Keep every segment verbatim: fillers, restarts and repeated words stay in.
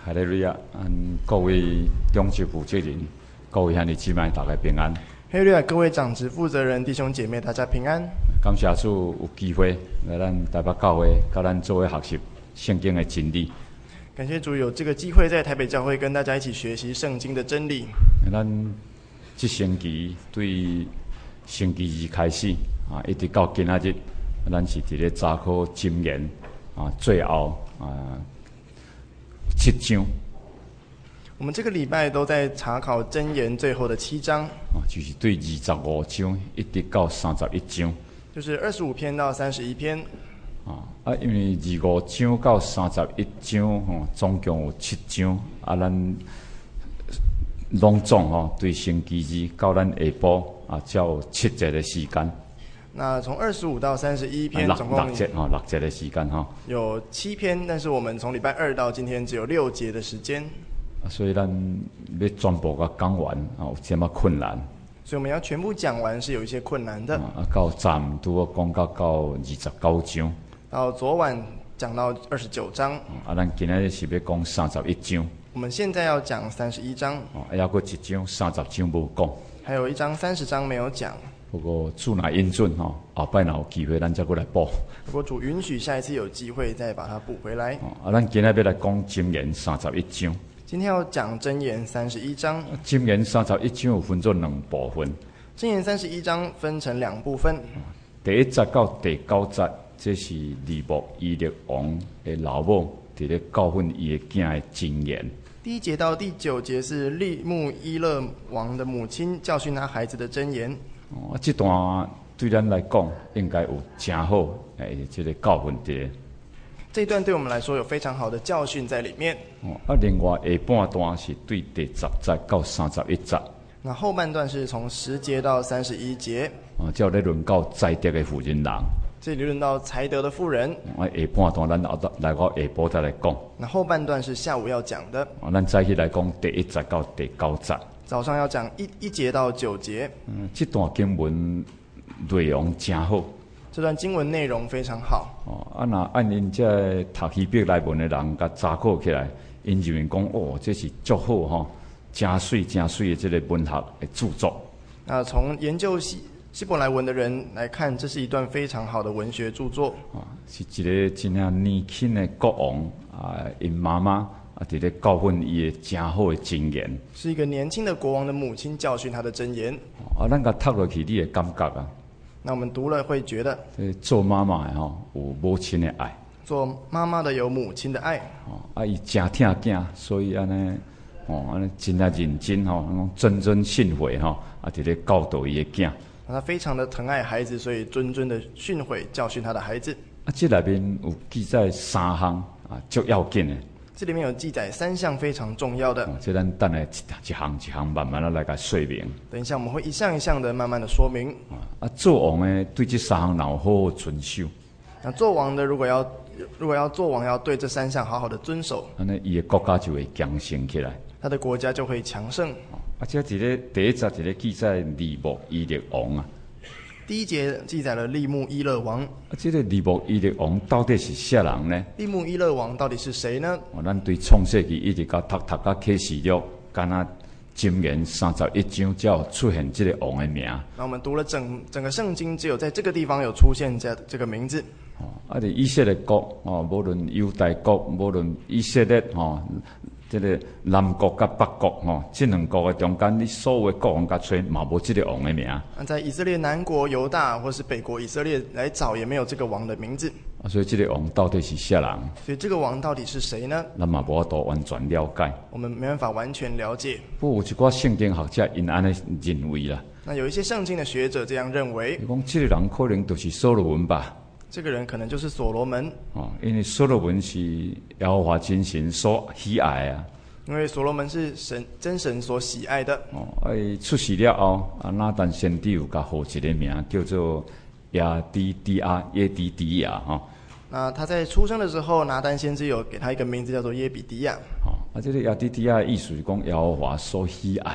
哈利路亚！嗯，各位中职负责人，各位兄弟姊妹，大家平安。 哈利路亚！各位长职负责人、弟兄姐妹，大家平安。 感谢主有机会来咱台北教会，甲咱做伙学习圣经的真理。 感谢主有这个机会在台北教会跟大家一起学习圣经的真理。 咱这星期对星期二开始啊，一直到今仔日，咱是伫咧查考箴言啊，最后啊七章。 我们这个礼拜都在查考箴言最后的七章， 啊，就是对二十五章一直到三十一章， 就是二十五篇到三十一篇。 啊啊，因为二五章到三十一章吼、哦，总共有七章，啊，咱拢总吼对星期二到咱下晡啊，才有七节的时间。 那从二十五到三十一篇， 啊、 总共六节吼，六节的时间吼。 有七篇，但是我们从礼拜二到今天只有六节的时间。 所以咱要全部甲讲完啊，有这么困难。 所以我们要全部讲完是有一些困难的。 啊，到站拄好讲到到二十九章。 到昨晚讲到二十九章。 啊，咱今仔日是要讲三十一章。 我们现在要讲三十一章。 哦，还有一章三十章无讲。 还有一章三十章没有讲。 不过主若允准吼，后摆若有机会，咱再过来补。 如果主允许，下一次有机会再把它补回来。 哦，啊，咱今仔要来讲箴言三十一章。 今天要讲箴言三十一章。 箴言三十一章有分做两部分。 箴言三十一章分成两部分。 第一节到第九节，这是利木伊勒王的老母伫咧教训伊的囝的箴言。 第一节到第九节是利木伊勒王的母亲教训他孩子的箴言。 哦，这段对咱来讲应该有真好诶，这个教训伫。 这一段对我们来说有非常好的教训在里面。 哦，啊，另外下半段是对第十节到三十一节。 那后半段是从十节到三十一节。 哦，才有咧论到才德的妇人人。 这里论到才德的妇人。 啊，下半段咱后来到下晡再来讲。 那后半段是下午要讲的。 哦，咱再去来讲第一节到第九节。 早上要讲一一节到九节。 嗯，这段经文内容真好。 这段经文内容非常好。 哦，啊，那按因这读希伯来文的人，甲查考起来，因认为讲哦，这是足好吼，真水真水的这个文学的著作。 那从研究希希伯来文的人来看，这是一段非常好的文学著作。 啊，是一个真正年轻的国王啊，因妈妈啊，伫咧教训伊的真好的箴言。 是一个年轻的国王的母亲教训他的箴言。 啊，咱甲读落去，你会感觉啊。 那我们读了会觉得， 做妈妈的吼有母亲的爱， 做妈妈的有母亲的爱。 哦，啊，伊真疼囝，所以安尼，哦，安尼真啊认真吼，那种谆谆训诲吼，啊，伫咧教导伊的囝。 他非常的疼爱孩子，所以谆谆的训诲教训他的孩子。 啊，这内面有记载三项啊，足要紧的。 这里面有记载三项非常重要的。 哦，这咱等下一一项一项慢慢的来甲说明。 等一下我们会一项一项的慢慢的说明。 啊，做王的对这三项要好好遵守。 那做王的如果要如果要做王，要对这三项好好的遵守， 安尼伊的国家就会强盛起来， 他的国家就会强盛。 啊，这一个第一节一个记载利木伊勒王啊。 第一节记载了利木伊勒王。 啊，这个利木伊勒王到底是啥人呢？ 利木伊勒王到底是谁呢？ 哦，咱对创世纪一直到读读到启示录，敢若箴言三十一章才有出现这个王的名。 那我们读了整整个圣经，只有在这个地方有出现这这个名字。 哦，啊，以色列国哦，无论犹大国，无论以色列哦，这个南国甲北国吼，这两国的中间，你所有的国王甲吹，嘛无这个王的名。 那在以色列南国犹大或是北国以色列来找，也没有这个王的名字。 啊，所以这个王到底是啥人？ 所以这个王到底是谁呢？ 咱嘛无法度完全了解。 我们没办法完全了解。 不过有一寡圣经学者因安尼认为啦。 那有一些圣经的学者这样认为。 伊讲这个人可能就是所罗门吧。 这个人可能就是所罗门。 哦，因为所罗门是耶和华真神所喜爱啊。 因为所罗门是神真神所喜爱的。 哦，啊，伊出世了后，啊，那但先知有甲号一个名叫做耶迪迪亚耶迪迪亚哈。 那他在出生的时候，拿单先知有给他一个名字叫做耶比迪亚。 哦，啊，这个耶迪迪亚的意思是讲耶和华所喜爱。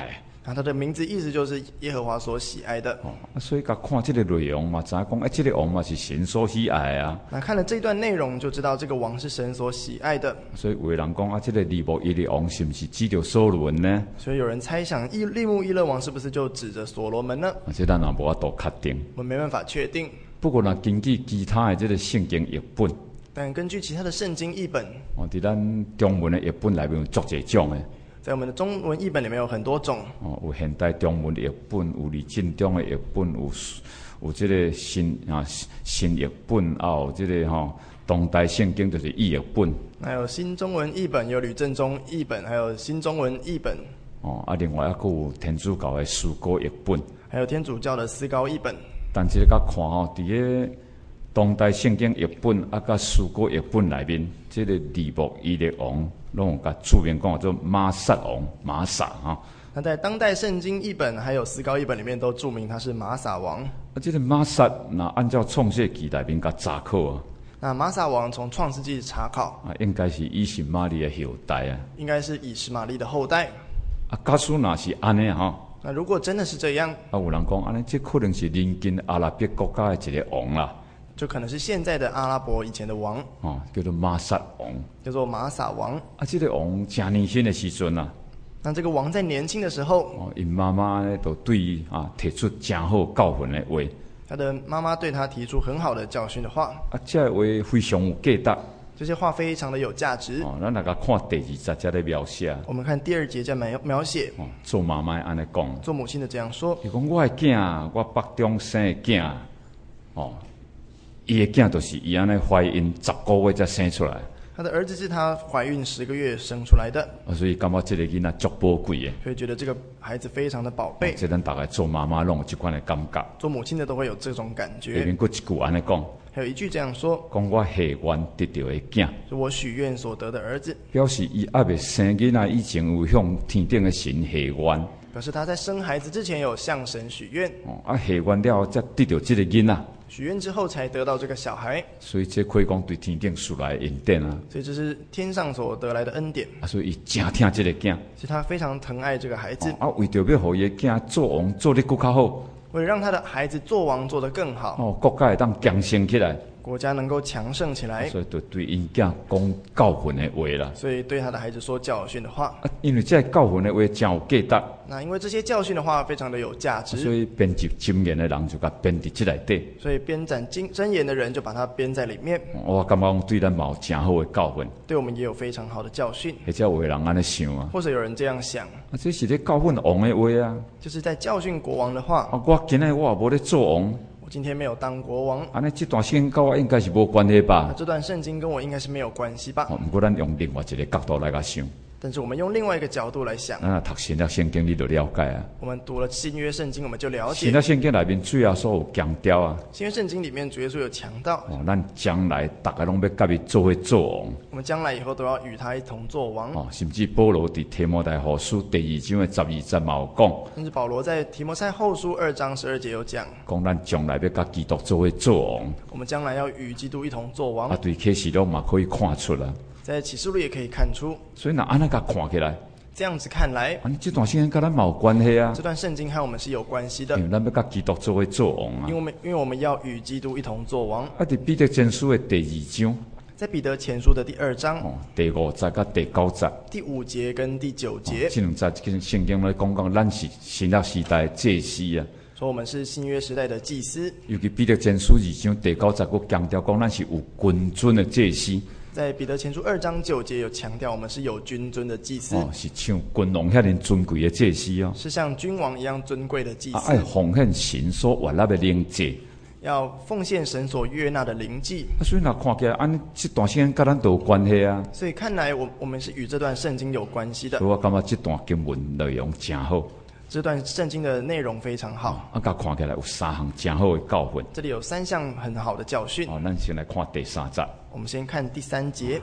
那他的名字意思就是耶和华所喜爱的。 哦，啊，所以甲看这个内容嘛，知影讲，哎，这个王嘛是神所喜爱啊。 那看了这段内容，就知道这个王是神所喜爱的。 所以有的人讲啊，这个利慕伊勒王是不是指着所罗门呢？ 所以有人猜想，利利慕伊勒王是不是就指着所罗门呢？ 啊，这咱也无法度确定。 我们没办法确定。 不过呢，根据其他的这个圣经译本， 但根据其他的圣经译本， 哦，伫咱中文的译本内面有足侪种的。 在我们的中文译本里面有很多种。 哦，有现代中文的译本，有李进中的译本，有有这个新啊新译本，啊有这个吼、哦、当代圣经就是译译本。 还有新中文译本，有吕正中译本，还有新中文译本。 哦，啊，另外还佫有天主教的诗歌译本， 还有天主教的思高译本。 但这个甲看吼，伫个当代圣经译本啊，甲诗歌译本内面，这个利慕伊勒王，拢有甲注明讲做玛撒王、玛撒哈。 那在当代圣经译本还有思高译本里面都注明他是玛撒王。 啊，这个玛撒，那按照创世纪内面甲查考啊， 那玛撒王从创世纪查考， 啊，应该是以实玛利的后代啊。 应该是以实玛利的后代。 啊，假使若是安尼吼。 那如果真的是这样， 啊，有人讲安尼，这可能是邻近阿拉伯国家的一个王啦， 就可能是现在的阿拉伯以前的王， 哦，叫做玛撒王， 叫做玛撒王。 啊，这个王真年轻的时阵啊， 那这个王在年轻的时候， 哦，因妈妈呢都对伊啊提出真好教训的话， 他的妈妈对他提出很好的教训的话， 啊，这话非常有价值。 这些话非常的有价值。 哦，咱大家看第二节这个描写。 我们看第二节在描描写。 哦，做妈妈安尼讲。 做母亲的这样说。 伊讲我的囝，我腹中生的囝，哦，伊的囝就是伊安尼怀孕十个月才生出来。 他的儿子是他怀孕十个月生出来的。 啊，所以感觉这个囡仔足宝贵的。 所以觉得这个孩子非常的宝贝。 哦，这咱大概做妈妈拢有这款的感觉。 做母亲的都会有这种感觉。 里面佫一句安尼讲。 还有一句这样说： 讲我许愿得到的囝， 是我许愿所得的儿子， 表示伊还未生囡仔以前有向天顶的神许愿， 表示他在生孩子之前有向神许愿。 哦，啊许愿了后才得到这个囡仔， 许愿之后才得到这个小孩， 所以这可以讲对天顶属来的恩典啊。 所以这是天上所得来的恩典。 啊，所以伊真疼这个囝， 所以他非常疼爱这个孩子。 哦，啊，为着要互伊的囝做王做得更较好， 为了让他的孩子做王做得更好， 哦，国家会当强盛起来。 国家能够强盛起来， 所以就对因囝讲教训的话啦。 所以对他的孩子说教训的话。 啊，因为这教训的话真有价值。 那因为这些教训的话非常的有价值， 所以编辑箴言的人就甲编伫这内底。 所以编撰经箴言的人就把它编在里面。 我感觉对咱嘛有真好的教训， 对我们也有非常好的教训。 或者有的人安尼想啊， 或者有人这样想， 啊，这是咧教训王的话啊， 就是在教训国王的话。 啊，我今日我也无咧做王。 我今天没有当国王， 安尼这段圣经跟我应该是无关系吧？ 这段圣经跟我应该是没有关系吧？ 哦，不过咱用另外一个角度来甲想。 但是我们用另外一个角度来想， 咱读新约圣经，你就了解啊。 我们读了新约圣经，我们就了解。 新约圣经内面主要所有强调啊。 新约圣经里面主耶稣有强调， 哦，咱将来大家拢要甲伊做伙做王。 我们将来以后都要与他一同做王。 哦，甚至保罗伫提摩太后书第二章的十二节嘛有讲。 甚至保罗在提摩太后书二章十二节有讲， 讲咱将来要甲基督做伙做王。 我们将来要与基督一同做王。 啊，对启示录嘛可以看出啦。 在启示录也可以看出。 所以若安尼甲看起来。 这样子看来， 啊，这段圣经跟咱嘛有关系啊。 这段圣经和我们是有关系的， 因为咱要甲基督做伙做王啊。 因为我们因为我们要与基督一同做王。 啊，伫彼得前书的第二章， 在彼得前书的第二章， 哦，第五节甲第九节， 第五节跟第九节， 这两节跟圣经咧讲讲，咱是新约时代的祭司啊。 说我们是新约时代的祭司。 尤其彼得前书二章第九节，佫强调讲，咱是有君尊的祭司。 在彼得前书二章九节有强调，我们是有君尊的祭司， 哦，是像君王遐尼尊贵的祭司哦， 是像君王一样尊贵的祭司， 啊，爱奉献神所悦纳的灵祭， 要奉献神所悦纳的灵祭。 啊，所以若看起来，安这段圣经跟咱都有关系啊。 所以看来我，我我们是与这段圣经有关系的。 所以我感觉这段经文内容真好。 这段圣经的内容非常好， 啊，甲看起来有三项真好的教训。 这里有三项很好的教训。 哦，咱先来看第三节。 我们先看第三节。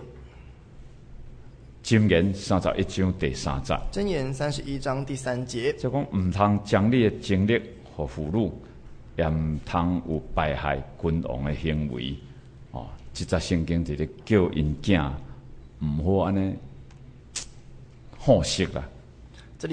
箴言三十一章第三节。 箴言三十一章第三节。 就讲唔通将你的精力和俘虜，也唔通有败害君王的行为。哦，这则圣经就是叫因囝唔好安尼好色啦。 这里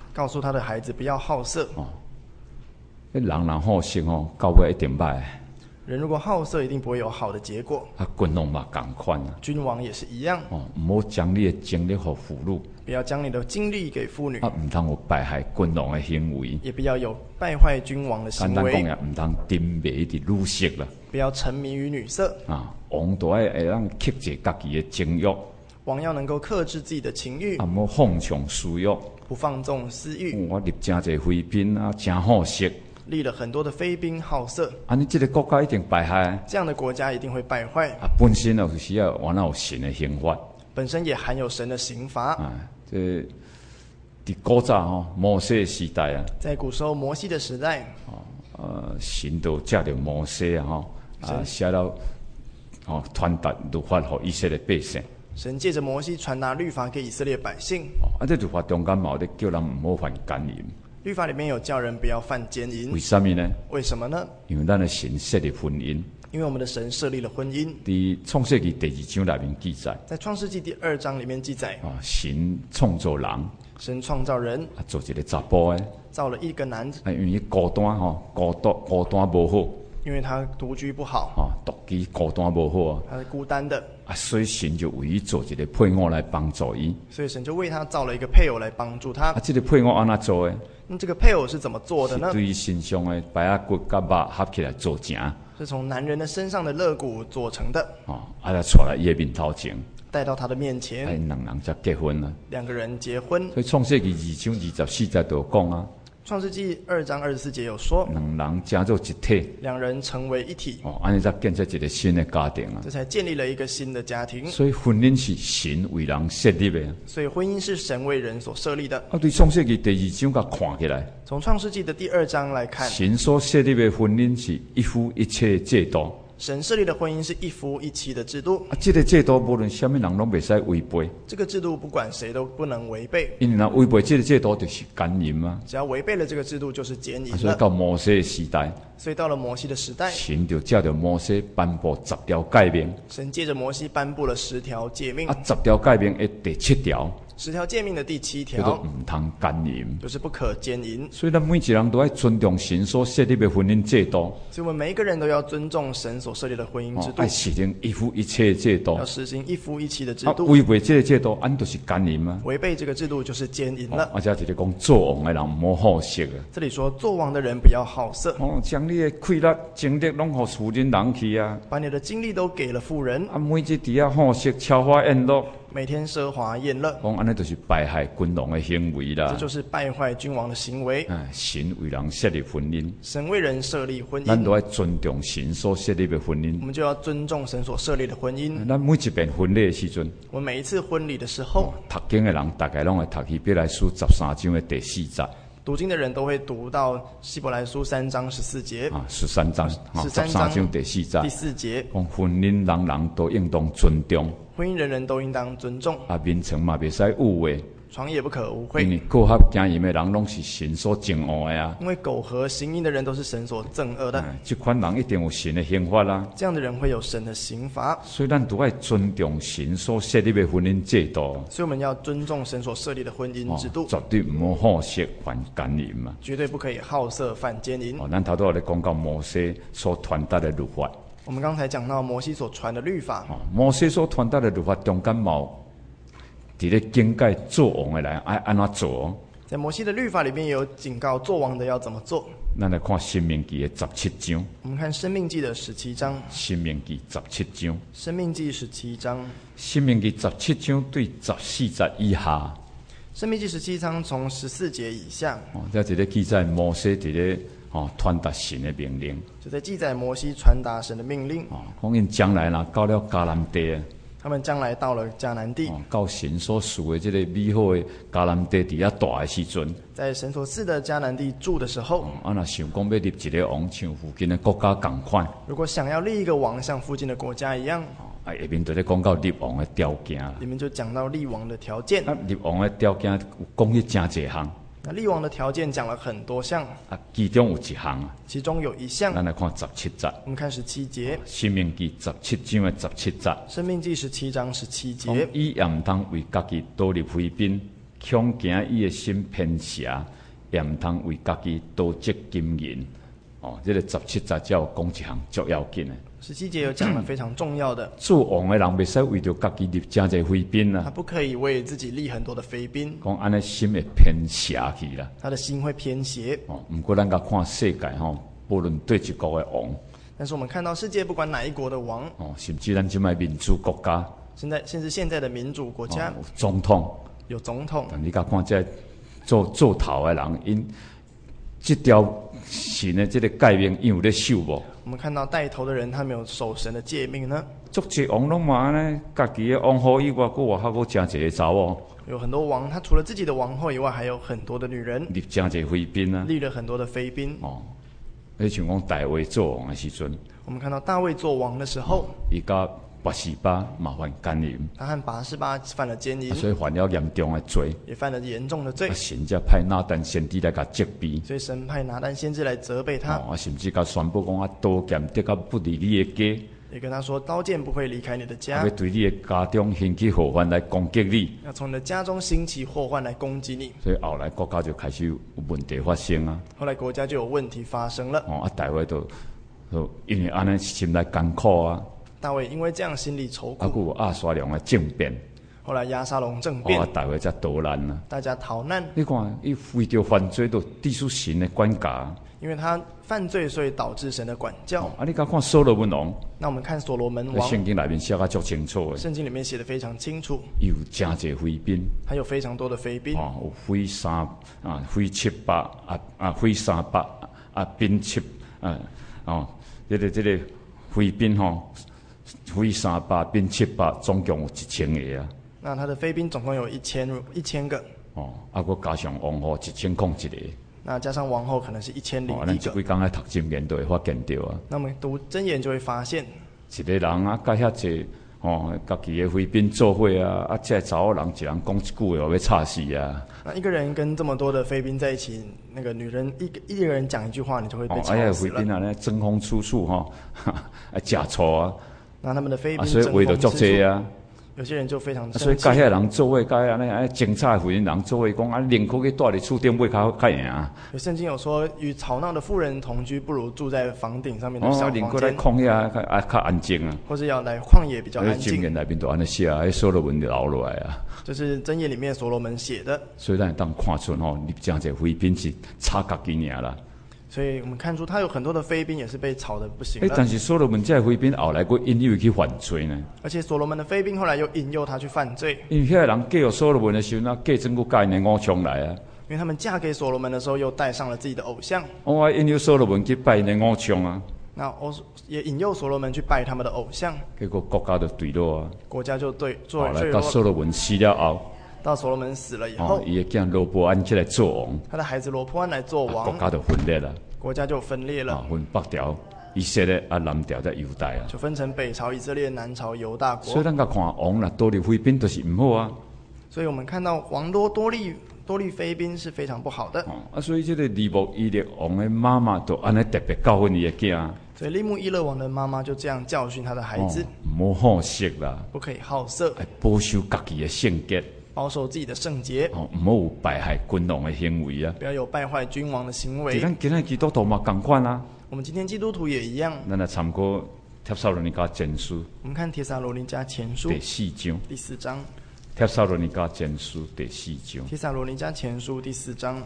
告诉他的孩子不要好色。 哦，迄人若好色吼，到尾一定歹。 人如果好色，一定不会有好的结果。 啊，君王嘛共款啊。 君王也是一样。 哦，唔好将你的精力互俘虜。 不要将你的精力给妇女。 啊，唔通有败害君王的行为。 也不要有败坏君王的行为。 简单讲也唔通沉迷伫女色啦。 不要沉迷于女色。 啊，王都爱会让克制家己的情欲。 王要能够克制自己的情欲。 啊，唔好放纵私欲。 不放纵私欲。 我立真侪妃嫔啊，真好色。 立了很多的妃嫔好色， 啊，你这个国家一定败害。 这样的国家一定会败坏。 啊，本身就是要完了有神的刑罚。 本身也含有神的刑罚。 啊，这伫古早吼，摩西时代啊， 在古时候摩西的时代， 哦，呃，神都借着摩西啊，吼，啊，写到哦，传达律法给以色列百姓。 神借着摩西传达律法给以色列百姓。 哦，啊，这律法中间嘛，有咧叫人唔好犯奸淫。 律法里面有叫人不要犯奸淫。 为什么呢？ 为什么呢？ 因为咱的神设立婚姻。 因为我们的神设立了婚姻。 伫创世纪第二章里面记载。 在创世纪第二章里面记载。 啊，神创造人。 神创造人。 啊，做一个查甫诶。 造了一个男子。 啊，因为孤单吼，孤单孤单无好。 因为他独居不好。 啊，独居孤单无好啊。 他是孤单的。 啊，所以神就为伊做一个配偶来帮助伊。 所以神就为他造了一个配偶来帮助他。 啊，这个配偶安怎做诶？ 那这个配偶是怎么做的呢？ 是对身上的白啊骨甲肉合起来做成。 是从男人的身上的肋骨做成的。 哦，啊，来带来伊的面头前。 带到他的面前。 哎，两人才结婚了。 两个人结婚。 所以创世纪二章二十四节就讲啊。 创世纪二章二十四节有说， 两人加做一体， 两人成为一体。 哦，安尼才建设一个新的家庭啊！ 这才建立了一个新的家庭。 所以婚姻是神为人设立的。 所以婚姻是神为人所设立的。 啊，对创世纪第二章甲看起来， 从创世纪的第二章来看， 神所设立的婚姻是一夫一妻的制度。 神设立的婚姻是一夫一妻的制度。 啊，这个制度无论什么人拢袂使违背。 这个制度不管谁都不能违背。 因为若违背这个制度，就是奸淫啊。 只要违背了这个制度，就是奸淫了。 所以到摩西的时代， 所以到了摩西的时代， 神就借着摩西颁布十条诫命。 神借着摩西颁布了十条诫命。 啊，十条诫命的第七条。 十条诫命的第七条， 叫做唔通奸淫， 就是不可奸淫。 所以，咱每一个人都要尊重神所设立的婚姻制度。 所以，我们每一个人都要尊重神所设立的婚姻制度， 要实行一夫一妻的制度， 要实行一夫一妻的制度。 违背这个制度，安就是奸淫啊！ 违背这个制度就是奸淫了。 而且就是讲做王的人唔好好色啊！ 这里说做王的人不要好色。 哦，将你的快乐、精力拢互妇人人去啊！ 把你的精力都给了妇人。 啊，每日伫遐好色、超花宴乐。 每天奢华宴乐， 讲安尼就是败害君王的行为啦。 这就是败坏君王的行为。 哎，神为人设立婚姻， 神为人设立婚姻， 咱都要尊重神所设立的婚姻。 我们就要尊重神所设立的婚姻。 咱每一遍婚礼的时阵， 我们每一次婚礼的时候， 读经的人大概拢会读希伯来书十三章的第四节。 读经的人都会读到希伯来书三章十四节啊，十三章， 十三章第四节， 第四节， 讲婚姻人人都应当尊重， 婚姻人人都应当尊重。 啊，面床嘛袂使污秽， 床也不可污秽。 因为苟合奸淫的人拢是神所憎恶的啊。 因为苟合行淫的人都是神所憎恶的。 这款人一定有神的刑罚啦。 这样的人会有神的刑罚。 所以咱都要尊重神所设立的婚姻制度。 所以我们要尊重神所设立的婚姻制度。 哦、绝对唔好好色犯奸淫嘛。 绝对不可以好色犯奸淫。 哦，咱头拄有咧讲到摩西所传达的律法。 我们刚才讲到摩西所传的律法。 哦，摩西所传达的律法中间冇。伫咧警戒做王的人爱安怎做？ 在摩西的律法里面也有警告做王的要怎么做。 咱来看《申命记》的十七章。 我们看《申命记》的十七章。《 申命记》十七章。《 申命记》十七章。《 申命记》十七章对十四节以下。《 申命记》十七章从十四节以下。 哦，这一个记载摩西伫咧哦传达神的命令。 就在记载摩西传达神的命令。 哦，讲因将来若到了迦南地。 他们将来到了迦南地， 哦、到神所赐的这个美好的迦南地底下大的时阵， 在神所赐的迦南地住的时候， 啊，那想讲要立一个王，像附近的国家同款。 如果想要立一个王，像附近的国家一样， 啊，下面就咧讲到立王的条件。 里面就讲到立王的条件。 啊，立王的条件有讲去真侪项。 那立王的条件讲了很多项， 啊，其中有一项啊， 其中有一项， 咱来看十七节。 我们看十七节， 《申命记》十七章的十七节，《 申命记》十七章十七节， 伊也唔通为家己多立妃嫔， 恐惊伊的心偏邪，也毋通为家己多积金银。哦，这个十七节才有讲一项足要紧的。 十七节有讲了非常重要的， 做王的人袂使为着家己立真侪妃嫔啊。 他不可以为自己立很多的妃嫔， 讲安尼心会偏邪去啦。 他的心会偏邪。 哦，毋过咱甲看世界吼，无论对一国的王， 但是我们看到世界不管哪一国的王， 哦，甚至咱即摆民主国家， 现在甚至现在的民主国家， 哦、有总统， 有总统， 但你甲看这做做头的人，因这条神的这个诫命，因有咧守无？ 我们看到带头的人，他没有守神的诫命呢。 足济王拢嘛安尼，家己的王后以外，佫外口佫真济个查某。 有很多王，他除了自己的王后以外，还有很多的女人， 立真济妃嫔啊， 立了很多的妃嫔。 哦，你像讲大卫做王的时阵， 我们看到大卫做王的时候， 伊甲拔示巴嘛犯奸淫， 他和拔示巴犯了奸淫， 所以犯了严重的罪， 也犯了严重的罪。 啊，神才派拿但先知来甲责备， 所以神派拿但先知来责备他， 哦，啊，甚至甲宣布讲啊，刀剑得甲不离你的家。 也跟他说，刀剑不会离开你的家， 要对你的家中兴起祸患来攻击你， 要从你的家中兴起祸患来攻击你。 所以后来国家就开始有问题发生啊。 后来国家就有问题发生了。 哦，啊，大卫都都因为安尼心内艰苦啊， 大卫因为这样心里愁啊， 苦。 有亚沙龙的政变， 后来押沙龙政变， 哦，大卫才逃难啊。 大家逃难。 你看，伊为着犯罪，都抵触神的管教。 因为他犯罪，所以导致神的管教。 哦、啊，你甲看所罗门王， 那我们看所罗门王， 圣经里面写得足清楚的。 圣经里面写得非常清楚， 有真济妃嫔， 还有非常多的妃嫔， 哦，有妃三啊，妃七八啊啊，妃三八啊，嫔七啊，哦，这个这个妃嫔吼，妃三八嫔七八，总共有一千个啊。 那他的妃嫔总共有一千一千个。 哦，啊，佮加上王后一千空一个。 那加上王后可能是一千零哦， 一咱这几个。 工来读箴言都会发现到啊。 那我们读箴言就会发现， 一个人啊，甲遐济哦，家己的妃嫔做伙啊，啊，这查某人一人讲一句话，要吵死啊！ 那一个人跟这么多的妃嫔在一起，那个女人一个一个人讲一句话，你就会被哦， 吵哎呀， 死了。 妃嫔啊，那争风吃醋吼，啊，假错啊， 那他们的妃啊， 嫔所以为着争风吃醋， 作这啊。 有些人就非常啊、所以生气。 甲遐人做伙，甲遐安尼安精彩的妇人人做伙，讲啊，宁可去住伫厝顶尾较较赢。 有圣经有说，与吵闹的妇人同居，不如住在房顶上面的哦， 小宁可来房间， 旷野较啊较安静啊。 或是要来旷野比较安静。 箴言内面都安尼写啊，迄所罗门就留落来啊。 这是箴言里面所罗门写的， 所以咱会当看出吼，你真侪妃嫔是差家己尔啦。 所以我们看出他有很多的妃嫔也是被吵得不行诶、 了。 但是所罗门这妃嫔后来佫引诱伊去犯罪呢。 而且所罗门的妃嫔后来又引诱他去犯罪， 因为遐人嫁予所罗门的时候，那嫁真佫嫁因的偶像来啊。 因为他们嫁给所罗门的时候又带上了自己的偶像， 我引诱所罗门去拜因的偶像啊， 那偶也引诱所罗门去拜他们的偶像， 结果国家就对落啊。 国家就对做后来到坠落。 所罗门死了后， 到所罗门死了以后哦，，伊的囝罗伯安起来做王， 他的孩子罗波安来做王， 国家就分裂了， 国家就分裂了， 啊，分北条、以色列啊，南条在犹大啊。 就分成北朝以色列、南朝犹大国。 所以咱甲看王啦，多立妃嫔都是毋好啊。 所以我们看到王多多立多立妃嫔是非常不好的。 哦，啊，所以这个利木伊列王的妈妈都安尼特别教训伊的囝， 所以利木伊勒王的妈妈就这样教训他的孩子， 唔好好色啦， 不可以好色， 要保守家己的圣洁， 保守自己的圣洁， 哦，唔好有败害君王的行为啊。 不要有败坏君王的行伫为。 咱今日基督徒嘛共款啊， 我们今天基督徒也一样。 咱来参考帖撒罗尼迦前书我们看帖撒罗尼迦前书第四章， 第四章， 帖撒罗尼迦前书第四章， 帖撒罗尼迦前书第四章，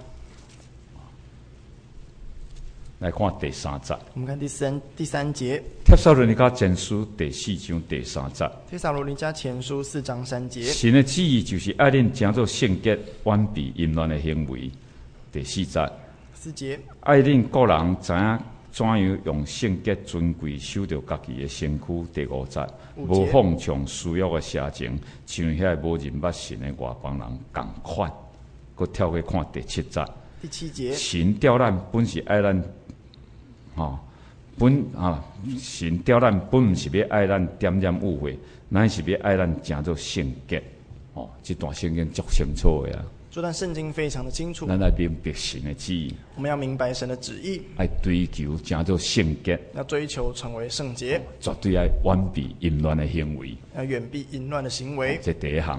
来看第三节。 我们看第三第三节， 帖撒罗尼迦前书第四章第三节， 帖撒罗尼迦前书四章三节。 神的旨意就是爱恁诚做圣洁，远避淫乱的行为。第四节， 四节， 爱恁个人知影怎样用圣洁尊贵守着家己的身躯。第五节， 五节无放纵私欲的邪情，像遐无认捌神的外邦人共款。佮跳去看第七节， 第七节， 神调咱本是爱咱，吼、哦、本啊，神调咱本毋是要爱咱点点误会，乃是要爱咱诚做圣洁。哦，这段圣经足清楚的啊。 这段圣经非常的清楚， 咱来明白神的旨意， 我们要明白神的旨意， 爱追求诚做圣洁， 要追求成为圣洁， 绝对爱远避淫乱的行为。 要远避淫乱的行为。 这第一项，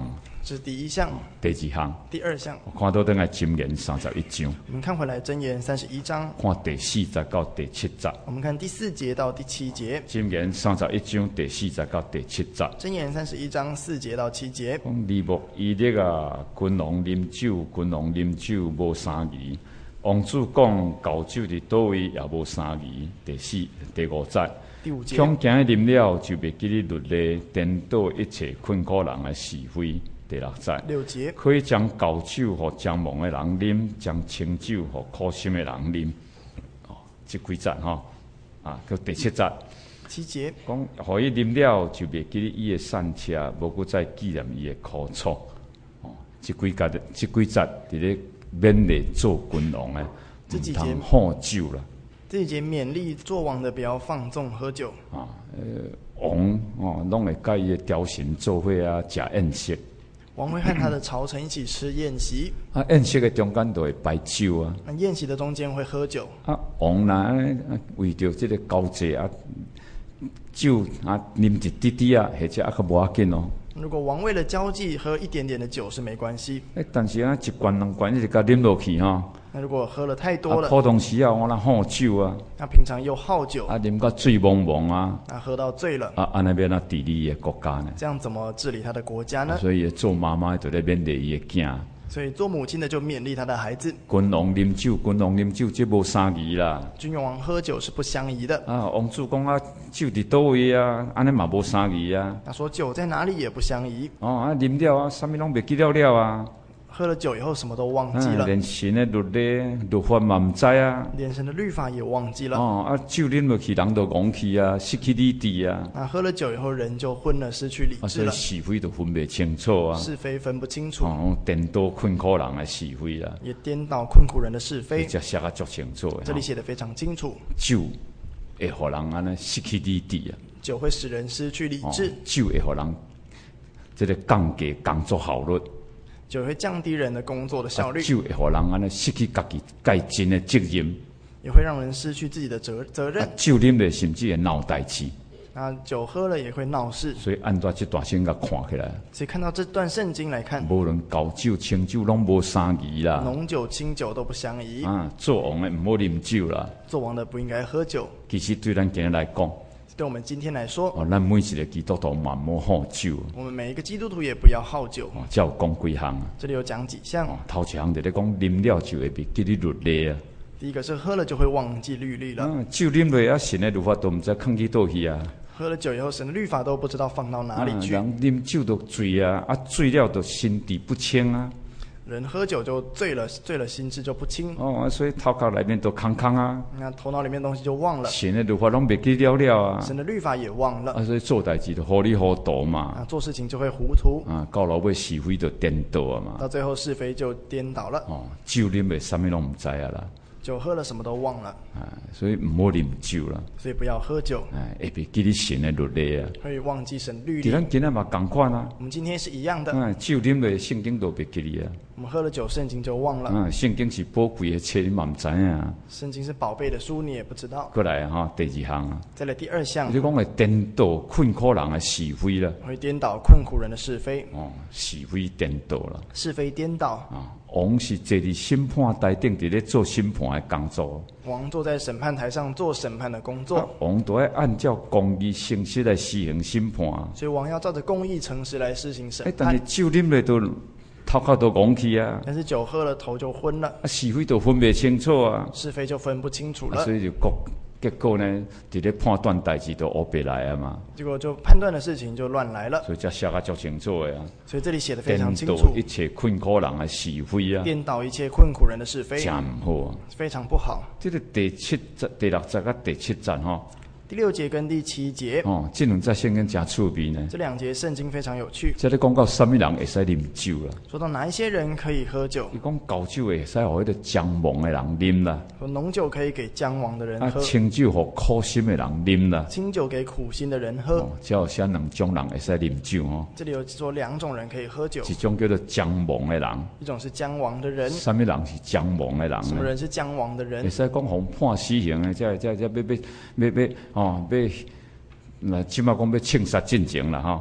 这是第一项。 第二项， 第二项， 我看到等下箴言三十一章， 我们看回来箴言三十一章， 看第四节到第七节。 我们看第四节到第七节。 箴言三十一章第四节到第七节。 箴言三十一章四节到七节。 讲利木伊勒啊，君王啉酒，君王啉酒无三疑。王子讲交酒伫倒位也无三疑。第四、第五节。 第五节。 强行啉了就袂记哩律例，颠倒一切困苦人的是非。第六节。 六节。 可以将交酒互将亡的人啉，将清酒互苦心的人啉。哦，这几节吼，啊，到第七节。 七节。 讲，互伊啉了就袂记哩伊的善车，无搁再纪念伊的苦楚。哦，这几节，这几节伫咧勉励做君王的， 这几节唔通好酒啦。 这一节勉励做王的不要放纵喝酒。 啊，呃，王哦，拢会甲伊的雕神做伙啊，食宴席。 王会和他的朝臣一起吃宴席。 啊，宴席的中间都会摆酒啊。 那宴席的中间会喝酒。 啊，王若为着这个交际啊，酒啊啉一滴滴啊，或者啊，较无要紧哦。 如果王为了交际喝一点点的酒是没关系。 哎，但是啊，一罐两罐你就甲啉落去哈。 那如果喝了太多了， 啊，普通时啊，我那好酒啊， 那平常又好酒， 啊，啉到醉蒙蒙啊， 那喝到醉了， 啊，安那边那治理伊的国家呢？ 这样怎么治理他的国家呢？ 啊、所以做妈妈就在勉励伊的囝。 所以做母亲的就勉励他的孩子。 君王啉酒，君王啉酒，这无三疑啦。 君王喝酒是不相宜的。 啊，王子讲啊，酒伫倒位啊，安尼嘛无三疑啊。 他说酒在哪里也不相宜。 哦，啊，啉了啊，啥物拢袂记了了啊。 喝了酒以后什么都忘记了， 啊、连神的律例、律法嘛唔知啊， 连神的律法也忘记了。 哦，啊，酒啉落去，人就戆去啊，失去理智啊。 啊，喝了酒以后人就昏了，失去理智了。 啊、所以是非都分不清楚啊， 是非分不清楚。 哦，颠倒困苦人的是非啦， 也颠倒困苦人的是非。 这写得足清楚的。 这里写得非常清楚。 酒会互人安尼失去理智啊， 酒会使人失去理智。 哦、酒会互人这个降低工作效率。 酒会降低人的工作的效率。 酒会互人安尼失去家己该尽的责任， 也会让人失去自己的责责任。 啊、酒啉了甚至会闹代志。 啊，酒喝了也会闹事。 所以按照这段圣经看起来， 所以看到这段圣经来看， 无论高酒、清酒拢无三疑啦。 浓酒、清酒都不相宜。 啊，做王的唔好啉酒啦。 做王的不应该喝酒。 其实对咱今日来讲， 对我们今天来说， 哦，咱每一个基督徒嘛唔好喝酒。 我们每一个基督徒也不要好酒。 哦，只有讲几项啊。 这里有讲几项。 哦，头一项就咧讲啉了就会被记哩律例啊。 第一个是喝了就会忘记律例了。 啊，酒啉落啊，神的律法都唔知放去倒去啊。 喝了酒以后，神的律法都不知道放到哪里去。 啊、人啉酒都醉啊，啊醉了都心地不清啊。 人喝酒就醉了，醉了心智就不清。 哦，所以头壳里面都空空啊。 那头脑里面东西就忘了。 神的律法拢袂记了了啊。 神的律法也忘了。 啊，所以做代志就糊里糊涂嘛。 啊，做事情就会糊涂。 啊，到老尾是非就颠倒啊嘛。 到最后是非就颠倒了。 哦，酒啉袂啥物拢唔知啊啦。 酒喝了什么都忘了。 啊，所以唔好啉酒啦。 所以不要喝酒。 哎，会被记哩神的律例啊。 会忘记神律例。 咱今日嘛共款啊。 我们今天是一样的。 啊，酒啉落圣经都袂记哩啊。 我们喝了酒，圣经就忘了。 啊，圣经是宝贵的册，你嘛唔知啊。 圣经是宝贝的书，你也不知道。 过来哈，第二项啊。 再来第二项。 你讲会颠倒困苦人的是非啦。 会颠倒困苦人的是非。 哦，是非颠倒啦。 是非颠倒。 啊，王是坐伫审判台顶，伫咧做审判的工作。 王坐在审判台上做审判的工作。 啊、王都要按照公义诚实来施行审判。 所以王要照着公义诚实来施行审判。 但是酒啉了都头壳都戆去啊！ 但是酒喝了头就昏了。 啊，是非都分不清楚啊！ 是非就分不清楚了。 啊、所以就结结果呢，伫咧判断代志都乌白来啊嘛。 结果就判断的事情就乱来了。 所以才写得足清楚的啊。 所以这里写得非常清楚。 颠倒一切困苦人的是非啊！ 颠倒一切困苦人的是非。 真唔好啊！ 非常不好。 这个第七节、第六节甲第七节吼。 第六节跟第七节哦，这两节圣经真趣味呢。 这两节圣经非常有趣。 这里讲到什么人会使啉酒啦？ 说到哪一些人可以喝酒？ 伊讲高酒会使互迄个将亡的人啉啦。 说浓酒可以给将亡的人喝。 啊，清酒互苦心的人啉啦。 清酒给苦心的人喝。 哦，只有写两种人会使啉酒哦。 这里有说两种人可以喝酒。 一种叫做将亡的人。 一种是将亡的人。 什么人是将亡的人？ 什么人是将亡的人？ 会使讲互判死刑的，这这这要要要要哦要。那即马讲要枪杀进前啦吼，啊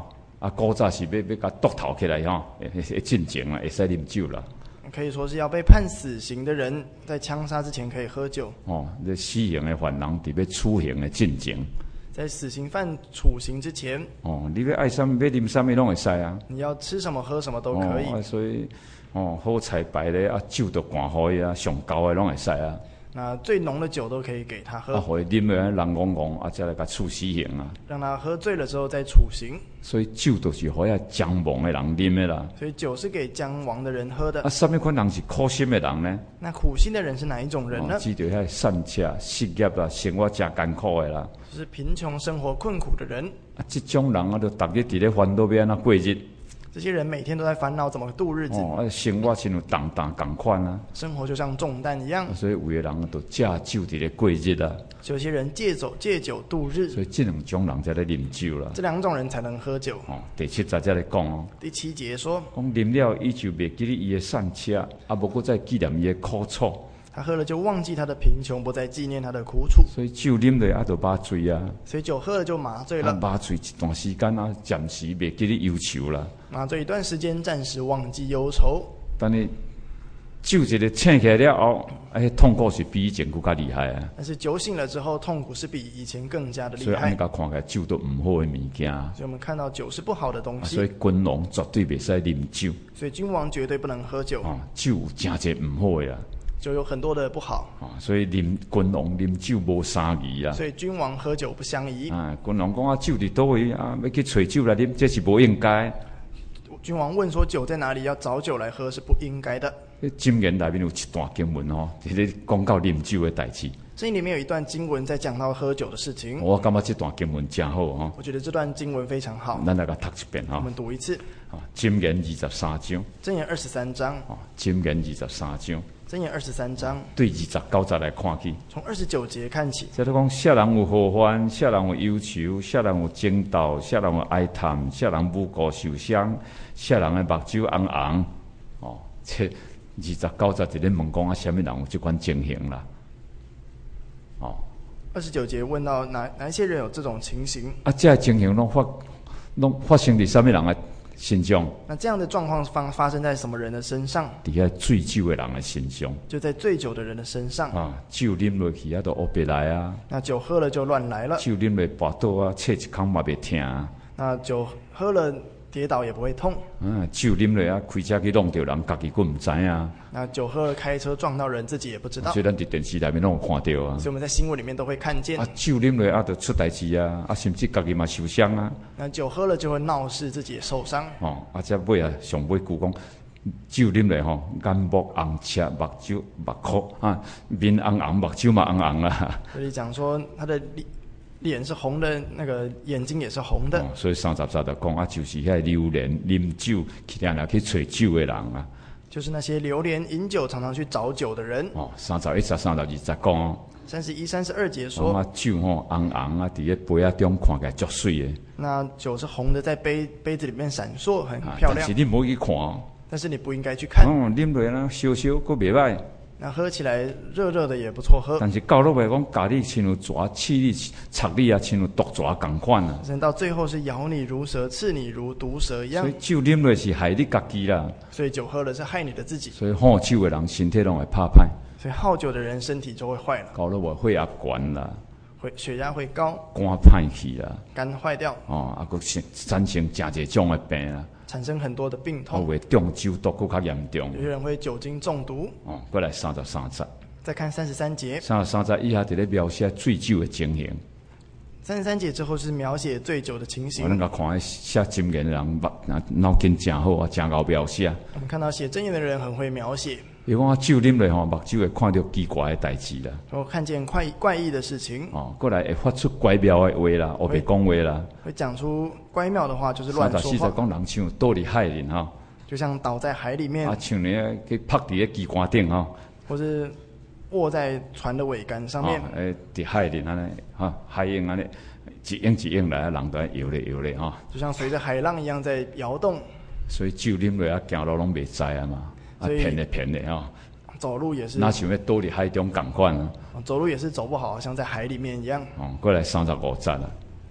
啊，古早是要要甲剁头起来吼，会会进前啊，会使啉酒啦。 可以说是要被判死刑的人，在枪杀之前可以喝酒。 哦，这死刑的犯人伫要处刑的进前， 在死刑犯处刑之前， 哦，你要爱啥物要啉啥物拢会使啊。 你要吃什么喝什么都可以。 哦啊、所以，哦，好菜白咧啊，酒都灌互伊啊，上高的拢会使啊。 那最浓的酒都可以给他喝， 啊，互伊啉了人戆戆啊，才来甲处死刑啊。 让他喝醉了之后再处刑。 所以酒都是互遐将亡的人啉的啦。 所以酒是给将亡的人喝的。 啊，什么款人是苦心的人呢？ 那苦心的人是哪一种人呢？ 哦，指着遐善车、失业啦、生活真艰苦的啦。 就是贫穷、生活困苦的人。 啊，这种人啊，就逐日伫咧烦恼要安怎过日。 这些人每天都在烦恼怎么度日子。 哦，啊，生活亲像重担共款啊。 生活就像重担一样。 所以有的人都借酒伫咧过日啊。 有些人借酒借酒度日。 所以这两种人才来啉酒啦。 这两种人才能喝酒。 哦，第七节才来讲哦。 第七节说， 讲啉了，伊就袂记得伊的善车，啊，无搁再纪念伊的苦楚。 他喝了就忘记他的贫穷，不再纪念他的苦楚。 所以酒啉了啊，就麻醉啊。 所以酒喝了就麻醉了。 啊、麻醉一段时间啊，暂时袂记得忧愁啦。 麻醉一段时间，暂时忘记忧愁。 但是酒一个醒起来了后，哎，痛苦是比以前更加厉害啊。 但是酒醒了之后，痛苦是比以前更加的厉害。 所以安尼甲看起来，酒都唔好的物件。 所以我们看到酒是不好的东西。 啊、所以君王绝对袂使啉酒。 所以君王绝对不能喝酒。 啊，酒有真侪唔好的啦。 酒有很多的不好。 啊，所以啉君王啉酒无相宜啊。 所以君王喝酒不相宜。 啊，君王讲啊，酒伫倒位啊，要去找酒来啉，这是不应该。 君王问说：“酒在哪里？要找酒来喝是不应该的。” 箴言内面有一段经文哦，伫咧讲到啉酒的代志。 圣经里面有一段经文在讲到喝酒的事情。 我感觉这段经文真好哦。 我觉得这段经文非常好。 咱来个读一遍哈。 我们读一次。 啊，箴言二十三章。 箴言二十三章。 啊，箴言二十三章。 箴言二十三章。 对二十九节来看起。 从二十九节看起。 即係講，世人有禍患，世人有憂愁，世人有爭鬥，世人有哀嘆，世人母孤受傷，世人的目睭紅紅。哦，這二十九節就咧問講啊，什麼人有這款情形啦？哦， 二十九節問到哪哪一些人有這種情形？ 啊，這個情形攏發攏發生喺什麼人嘅身上？ 那這樣的狀況發發生在什麼人的身上？ 喺遐醉酒嘅人嘅身上。 就在醉酒的人的身上。 啊，酒啉落去啊，就烏白來啊。 那酒喝了就亂來了。 酒啉落跋倒啊，切一空嘛袂疼啊。 那酒喝了跌倒也不會痛。 啊，酒啉落啊，開車去弄到人，家己佫唔知啊。 那酒喝了開車撞到人，自己也不知道。 所以咱佇電視內面攏有看到啊。 所以我們在新聞裡面都會看見。 啊，酒啉落啊，就出代志啊，啊，甚至家己嘛受傷啊。 那酒喝了就會鬧事，自己也受傷。 哦，啊，這尾啊，上尾句講，酒啉落吼，眼目紅赤，目睭目哭啊，面紅紅，目睭嘛紅紅啦。 所以講說他的臉臉是紅的，那個眼睛也是紅的。 哦、所以三十節就講啊，就是遐流連啉酒，去定定去找酒的人啊。 就是那些流連飲酒、常常去找酒的人。 哦，三十一節、三十二節講哦。 三十一、三十二節說。 啊，酒吼紅紅啊，伫咧杯仔中看起來足水的。 那酒是紅的，在杯杯子裡面閃爍，很漂亮。 啊、但是你唔好去看哦。 但是你不應該去看。 哦，啉落啦，燒燒，佫袂歹。 那喝起來熱熱的也不錯喝。 但是到落來講，咖喱親如蛇，刺你、插你啊，親如毒蛇共款啊。 甚至到最後是咬你如蛇，刺你如毒蛇一樣。 所以酒啉落是害你家己啦。 所以酒喝了是害你的自己。 所以好酒的人身體攏會拍歹。 所以好酒的人身體就會壞了。 到落來血壓懸啦， 會血壓會高， 肝歹去啦， 肝壞掉。 哦，啊，佫產生真儕種的病啦。 產生很多的病痛。 會中酒毒佫較嚴重。 有些人會酒精中毒。 哦，過來三十三節。 再看三十三節。 三十三節以下就咧描寫醉酒的情形。 三十三節之後是描寫醉酒的情形。 我哋看寫箴言的人，腦筋真好啊，真夠描寫。 我們看到寫箴言的人很會描寫。 伊講啊，酒啉落吼，目睭會看到奇怪的代志啦。 我看見怪怪異的事情。 哦，過來會發出怪妙的話啦，我別講話啦。 會講出怪妙的話，就是亂說話。 三十四節講人像倒佇海裡吼， 就像倒在海裡面。 啊，像咧去拍佇咧機關頂吼， 或是臥在船的桅杆上面。 誒，佇海裡安尼，哈，海鷹安尼，一影一影來，人都搖咧搖咧吼。就像隨着海浪一樣在搖動。 所以酒啉落啊，行路攏袂知啊嘛。啊，偏的偏的啊， 走路也是。 那像要倒佇海中共款啊。 走路也是走不好，像在海裡面一樣。 哦，過來三十五節啦。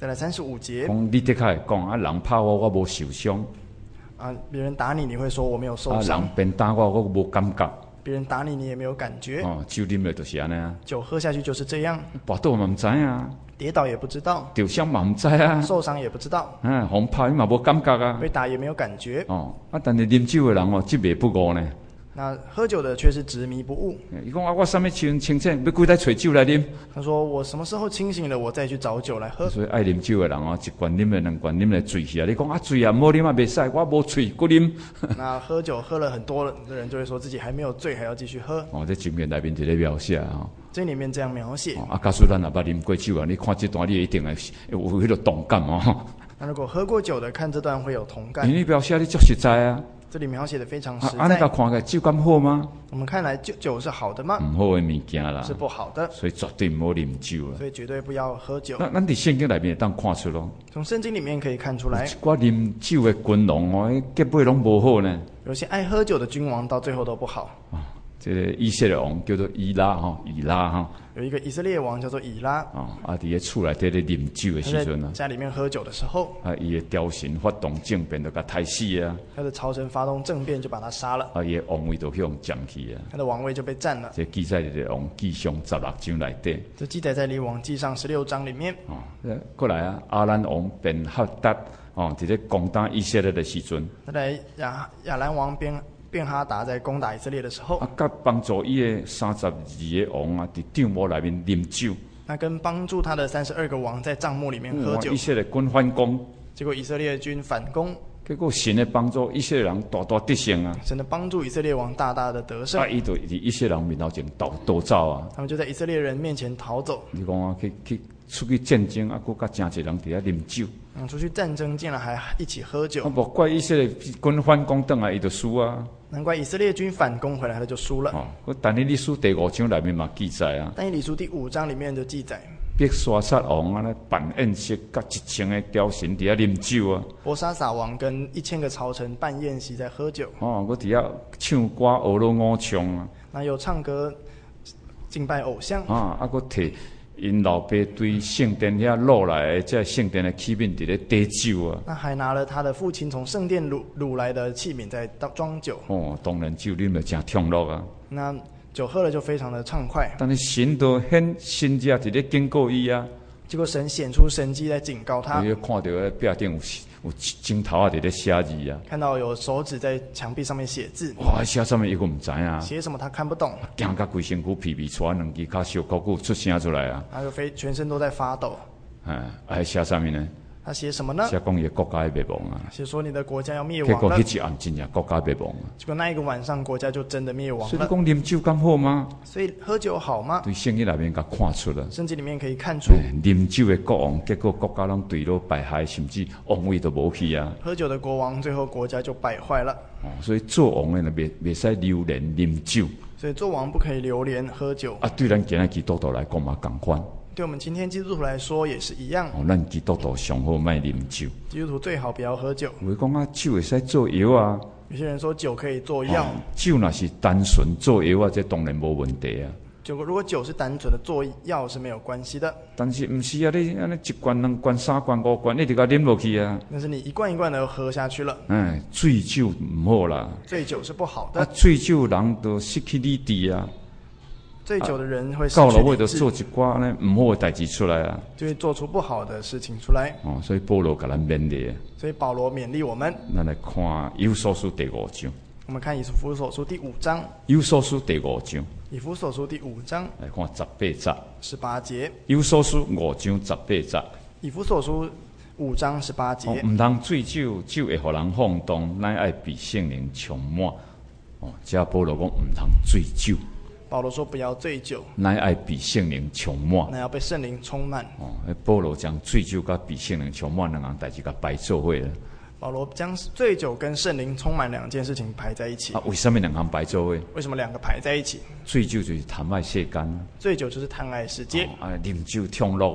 再来三十五节， 讲你的确会讲啊，人拍我我无受伤， 啊，别人打你，你会说我没有受啊， 伤； 人鞭打我我无感觉。 别人打你，你也没有感觉。 哦，酒啉了就是安尼啊， 酒喝下去就是这样， 跋倒嘛毋知啊， 跌倒也不知道， 受伤嘛毋知啊， 受伤也不知道， 啊，互拍伊嘛无感觉啊。 被打也没有感觉。 哦，啊，但是啉酒的人哦，执迷不悟呢。 那喝酒的却是执迷不悟。 伊讲啊，我啥物清清醒，要几台找酒来啉。 他说：“我什么时候清醒了，我再去找酒来喝。” 所以爱啉酒的人哦，一罐啉了两罐啉了醉去啊！你讲啊醉啊，唔好啉啊，袂使，我无醉，搁啉。 那喝酒喝了很多的人就会说自己还没有醉，还要继续喝。 哦，这经典内面一个描写啊。 这里面这样描写。 哦、啊，假使咱也捌啉过酒啊，你看这段你一定会有迄个同感哦。 那如果喝过酒的看这段会有同感。 因为描写你足实在啊。 这里描写的非常实在。 啊，安尼甲看起来酒敢好吗？ 我们看来酒酒是好的吗？ 唔好的物件啦， 是不好的， 所以绝对唔好啉酒啊。 所以绝对不要喝酒。 那咱伫圣经内面当看出咯。 从圣经里面可以看出来， 一寡啉酒的君王哦，结尾拢无好呢。 有些爱喝酒的君王到最后都不好。 啊，这个以色列王叫做以拉哈，以拉哈。 有一个以色列王叫做以拉。 啊，啊，伫个厝内底咧啉酒的时阵啊， 家里面喝酒的时候， 啊，伊的朝臣发动政变，就甲杀死啊。 他的朝臣发动政变，就把他杀了。 啊，伊的王位就向占去啊。 他的王位就被占了。 这记载伫个王记上十六章内底。 这记载在列王记上十六章里面。 哦，过来啊，亚兰王便哈达哦，伫咧攻打以色列的时阵。 再来亚亚兰王便便哈达在攻打以色列的时候， 啊，甲帮助伊的三十二个王啊，伫帐幕内面啉酒。 那跟帮助他的三十二个王在帐幕里面喝酒。 以色列军反攻， 结果以色列军反攻。 结果神的帮助，以色列人大大得胜啊！ 神的帮助，以色列王大大的得胜。 啊，伊就伫以色列人面头前逃逃走啊！ 他们就在以色列人面前逃走。 你讲啊，去去出去战争啊，佮甲真侪人伫遐啉酒。 嗯，出去战争竟然还一起喝酒。 啊，无怪以色列军反攻倒来，伊就输啊！ 难怪以色列军反攻回来，他就输了。 哦，但以理书第五章内面嘛记载啊。 但以理书第五章里面就记载， 伯沙撒王啊，咧办宴席，甲一千个雕神伫遐啉酒啊。 伯沙撒王跟一千个朝臣办宴席在喝酒。 哦，我伫遐唱歌学罗偶像啊。 那有唱歌敬拜偶像。 啊，啊，佮摕因老爸对圣殿遐攞来的，这圣殿的器皿伫咧滴酒啊。 那还拿了他的父亲从圣殿掳掳来的器皿在装酒。 哦，当然酒啉了真痛乐啊。那酒喝了就非常的畅快。 但是神都显神迹伫咧警告伊啊。 结果神显出神迹来警告他。 伊看到咧壁顶有有镜头啊，伫咧写字啊。 看到有手指在墙壁上面写字。 哇，写什么伊个唔知啊。 写什么他看不懂。 惊甲规身躯皮皮喘，两只脚小骨骨出声出来啊。 他就非全身都在发抖。 哎，还写什么呢？ 他写什么呢？ 写讲伊国家要灭亡啊！ 写说你的国家要灭亡了。 结果迄一暗真正国家灭亡啊！ 结果那一个晚上，国家就真的灭亡了。 所以讲啉酒咁好吗？ 所以喝酒好吗？ 对圣经内面甲看出了。 圣经里面可以看出， 啉酒的国王，结果国家拢对落败坏，甚至王位都无去啊！ 喝酒的国王，最后国家就败坏了。 哦，所以做王的呢，袂袂使流连啉酒。 所以做王不可以流连喝酒。 啊，对咱今日基督徒来讲嘛，共款。 对我们今天基督徒来说也是一样。 哦，咱基督徒上好卖啉酒。 基督徒最好不要喝酒。 有讲啊，酒会使做药啊。 有些人说酒可以做药。哦、 酒若是单纯做药啊，这当然无问题啊。 酒如果酒是单纯的做药是没有关系的。 但是唔是啊，你安尼一罐、两罐、三罐、五罐，一直甲啉落去啊。 但是你一罐一罐的喝下去了。 哎，醉酒唔好啦。 醉酒是不好的。 啊，醉酒人都失去理智啊。 醉酒的人会失去理智。 到了尾就做一寡呢唔好的代志出来啊， 就会做出不好的事情出来。 哦，所以保罗甲咱勉励。 所以保罗勉励我们。 咱来看以弗所书第五章。 我们看以弗所书第五章。 以弗所书第五章。 以弗所书第五章。 来看十八节。 十八节。 以弗所书五章十八节。 以弗所书五章十八节。 唔通醉酒，酒会互人放荡，乃爱被圣灵充满。哦，这保罗讲唔通醉酒。 保罗说不要醉酒， 乃爱被圣灵充满， 乃要被圣灵充满。 哦，保罗将醉酒甲被圣灵充满两样代志甲摆做伙了。 保罗将醉酒跟圣灵充满两件事情排在一起。 啊，为什么两样摆做伙？ 为什么两个排在一起？ 醉酒就是贪爱世间， 醉酒就是贪爱世界。 哦、啊，啉酒痛乐啊。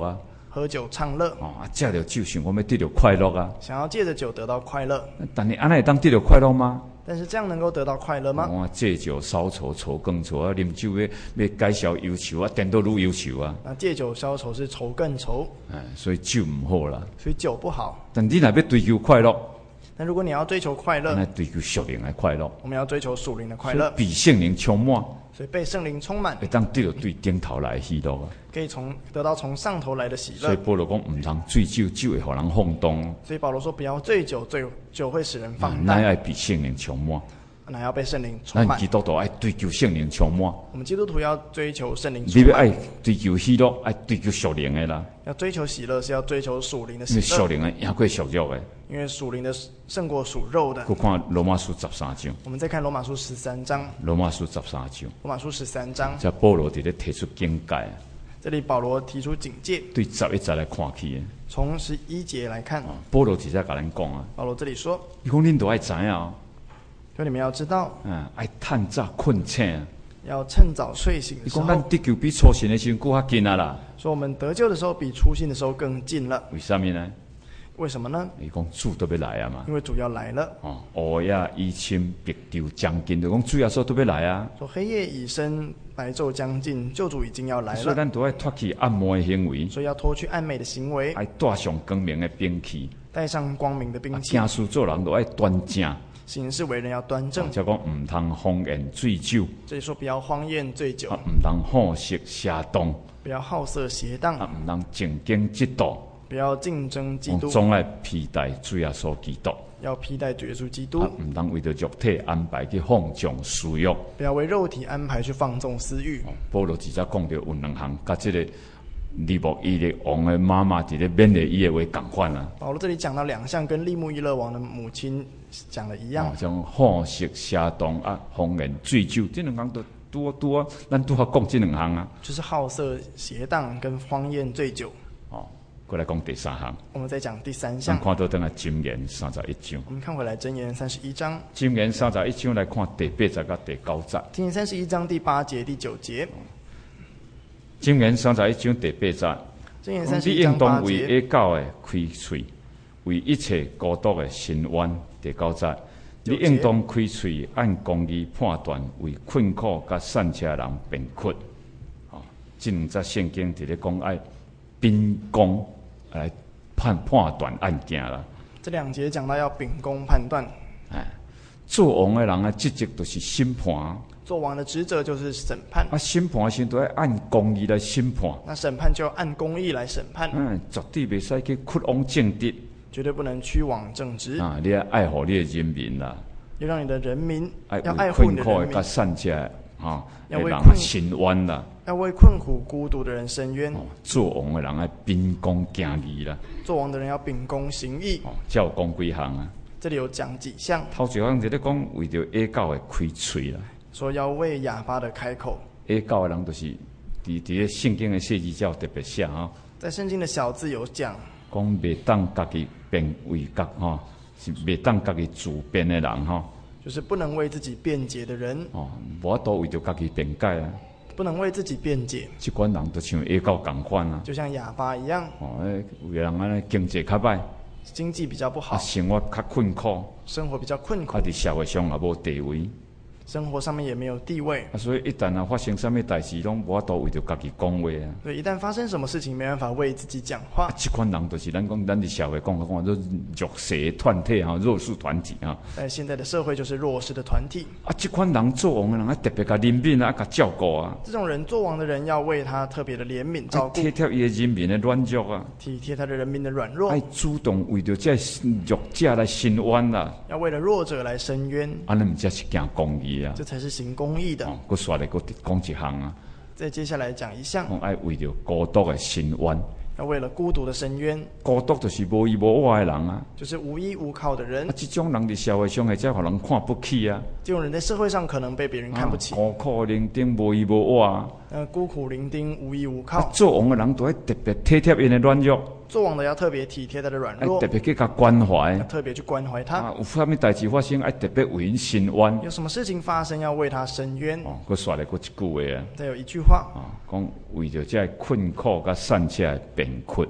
喝酒唱乐。 哦，啊，借着酒想我们得到快乐啊。 想要借着酒得到快乐， 但你安那会当得到快乐吗？ 但是这样能够得到快乐吗？ 我借酒消愁愁更愁啊，啉酒要要减少忧愁啊，颠倒愈忧愁啊。 那借酒消愁是愁更愁， 哎，所以酒唔好啦。 所以酒不好。 但你若要追求快乐， 但如果你要追求快乐， 那追求属灵的快乐， 我们要追求属灵的快乐， 被圣灵充满， 所以被圣灵充满， 会当得到对顶头来的喜乐啊。 可以从得到从上头来的喜乐。 所以保罗讲，唔通醉酒，酒会互人放荡。 所以保罗说，不要醉酒，醉酒会使人放咱荡。 爱被圣灵充满， 那要被圣灵充满咱基。督徒爱追求圣灵充满。 我们基督徒要追求圣灵充满， 你要爱追求喜乐，爱追求属灵的啦。 要追求喜乐是要追求属灵的因为喜乐， 属灵的赢过属肉的。 因为属灵的胜过属肉的。 去看罗马书十三章， 我们再看罗马书十三章， 罗马书十三章， 罗马书十三章， 这保罗伫咧提出警戒， 这里保罗提出警戒， 对十一节来看起的。 从十一节来看， 保罗直接甲咱讲啊， 保罗这里说， 伊讲恁都爱知影哦， 说你们要知道， 嗯，爱趁早困醒。 要趁早睡醒的时伊讲咱候， 得救比初信的时候更较近啊啦。 说我们得救的时候比初信的时候更近了。 为什么呢？ 为什么呢？ 伊讲主都要来啊嘛。 因为主要来了。 哦，黑夜已深，白昼将近，就讲主耶稣都要来啊。 说黑夜已深，白昼将近，救主已经要来所以了。 咱都爱脱去暗昧的行为， 所以要脱去暗昧的行为， 爱带上光明的兵器。 带上光明的兵器。 行事做人都爱端正， 行事为人要端正。 就讲唔通荒言醉酒， 这里说不要荒宴醉酒， 啊唔通好色邪动， 不要好色邪荡， 啊唔通正经嫉妒， 不要竞争嫉妒， 总爱披戴主耶稣基督， 要披戴主耶稣基督， 啊唔通为着肉体安排去放纵私欲。 不要为肉体安排去放纵私欲。 保罗直接讲到有两项，甲这个利木伊的王的妈妈伫咧勉励伊的话共款啊。 保罗这里讲到两项跟利木伊勒王的母亲讲的一样， 哦，像好色邪动啊，荒言醉酒，这两项都拄拄啊，咱拄好讲这两项啊。 就是好色邪荡跟荒宴醉酒。 哦，过来讲第三项， 我们再讲第三咱项， 看到等下箴言三十一章， 我们看回来箴言三十一章， 箴言三十一章来看第八节到第九节。 箴言三十一章第八节、第九节。 箴言三十一章第八节， 箴言三十你一章八应当为节， 恶狗的开喙，为一切孤独的伸冤。第九节，你应当开喙按公义判断，为困苦甲散车人辩屈。哦，这两节圣经伫咧讲爱秉公来判判断案件啦。 这两节讲到要秉公判断， 哎，做王的人啊，职责就是审判。 做王的职责就是审判， 啊，审判的时候都要按公义来审判。 那审判就要按公义来审判， 嗯，绝对袂使去屈枉正直。 绝对不能屈枉正直， 啊，你要爱护你的人民啦， 要让你的人民要爱爱为护你的人民困苦的甲，善者啊，的人要为困伸冤啦。 要为困苦孤独的人伸冤。 哦，做王的人爱秉公行义啦。 做王的人要秉公行义。 哦，才有讲几项啊。 这里有讲几项， 头一项就咧讲为着恶狗的开喙啦。 说要为哑巴的开口。 恶狗的人就是伫伫咧圣经的设计叫特别写啊， 在圣经的小字有讲， 讲袂当家己辩为家吼，是袂当家己自辩的人吼。 就是不能为自己辩解的人， 哦，无法度为着家己辩解啊。 不能为自己辩解， 即款人就像恶狗共款啊。 就像哑巴一样， 哦，诶，有的人安尼经济较歹， 经济比较不啊， 好， 生活较困苦， 生活比较困苦啊，，伫社会上也无地位， 生活上面也没有地位， 啊，所以一旦啊发生啥物代志，拢无法度为着家己讲话啊。 所以一旦发生什么事情，没办法为自己讲话啊，。即款人就是咱讲，咱伫社会讲讲做弱势团体哈，弱势团体啊。 在现在的社会就是弱势的团体， 啊，即款人做王的人啊，特别甲人民啊，甲照顾啊， 这种人做王的人要为他特别的怜悯照啊， 顾， 体贴伊的人民的软弱啊， 体贴他的人民的软弱爱，主动为着这弱者来伸冤啦， 要为了弱者来伸冤， 安尼毋则是行公义啊。 这才是行公义的。 哦，佫刷来佫讲一项啊， 再接下来讲一项， 讲爱为着孤独的伸冤。 要为了孤独的伸冤， 孤独就是无依无靠的人啊， 就是无依无靠的人啊，，即种人伫社会上会则互人看不起啊， 这种人在社会上可能被别人看不起啊，孤苦伶仃无依无靠啊。 呃，孤苦伶仃，无依无啊， 靠。 做王的人都爱特别体贴因的软弱， 做王的要特别体贴他的软弱爱特，别去甲关怀要。特别去关怀他。 啊，有啥物代志发生，爱特别为因伸冤。 有什么事情发生，要为他伸冤。 哦，佫刷来佫一句话啊， 再有一句话， 啊，讲为着这困苦甲善车的辩屈。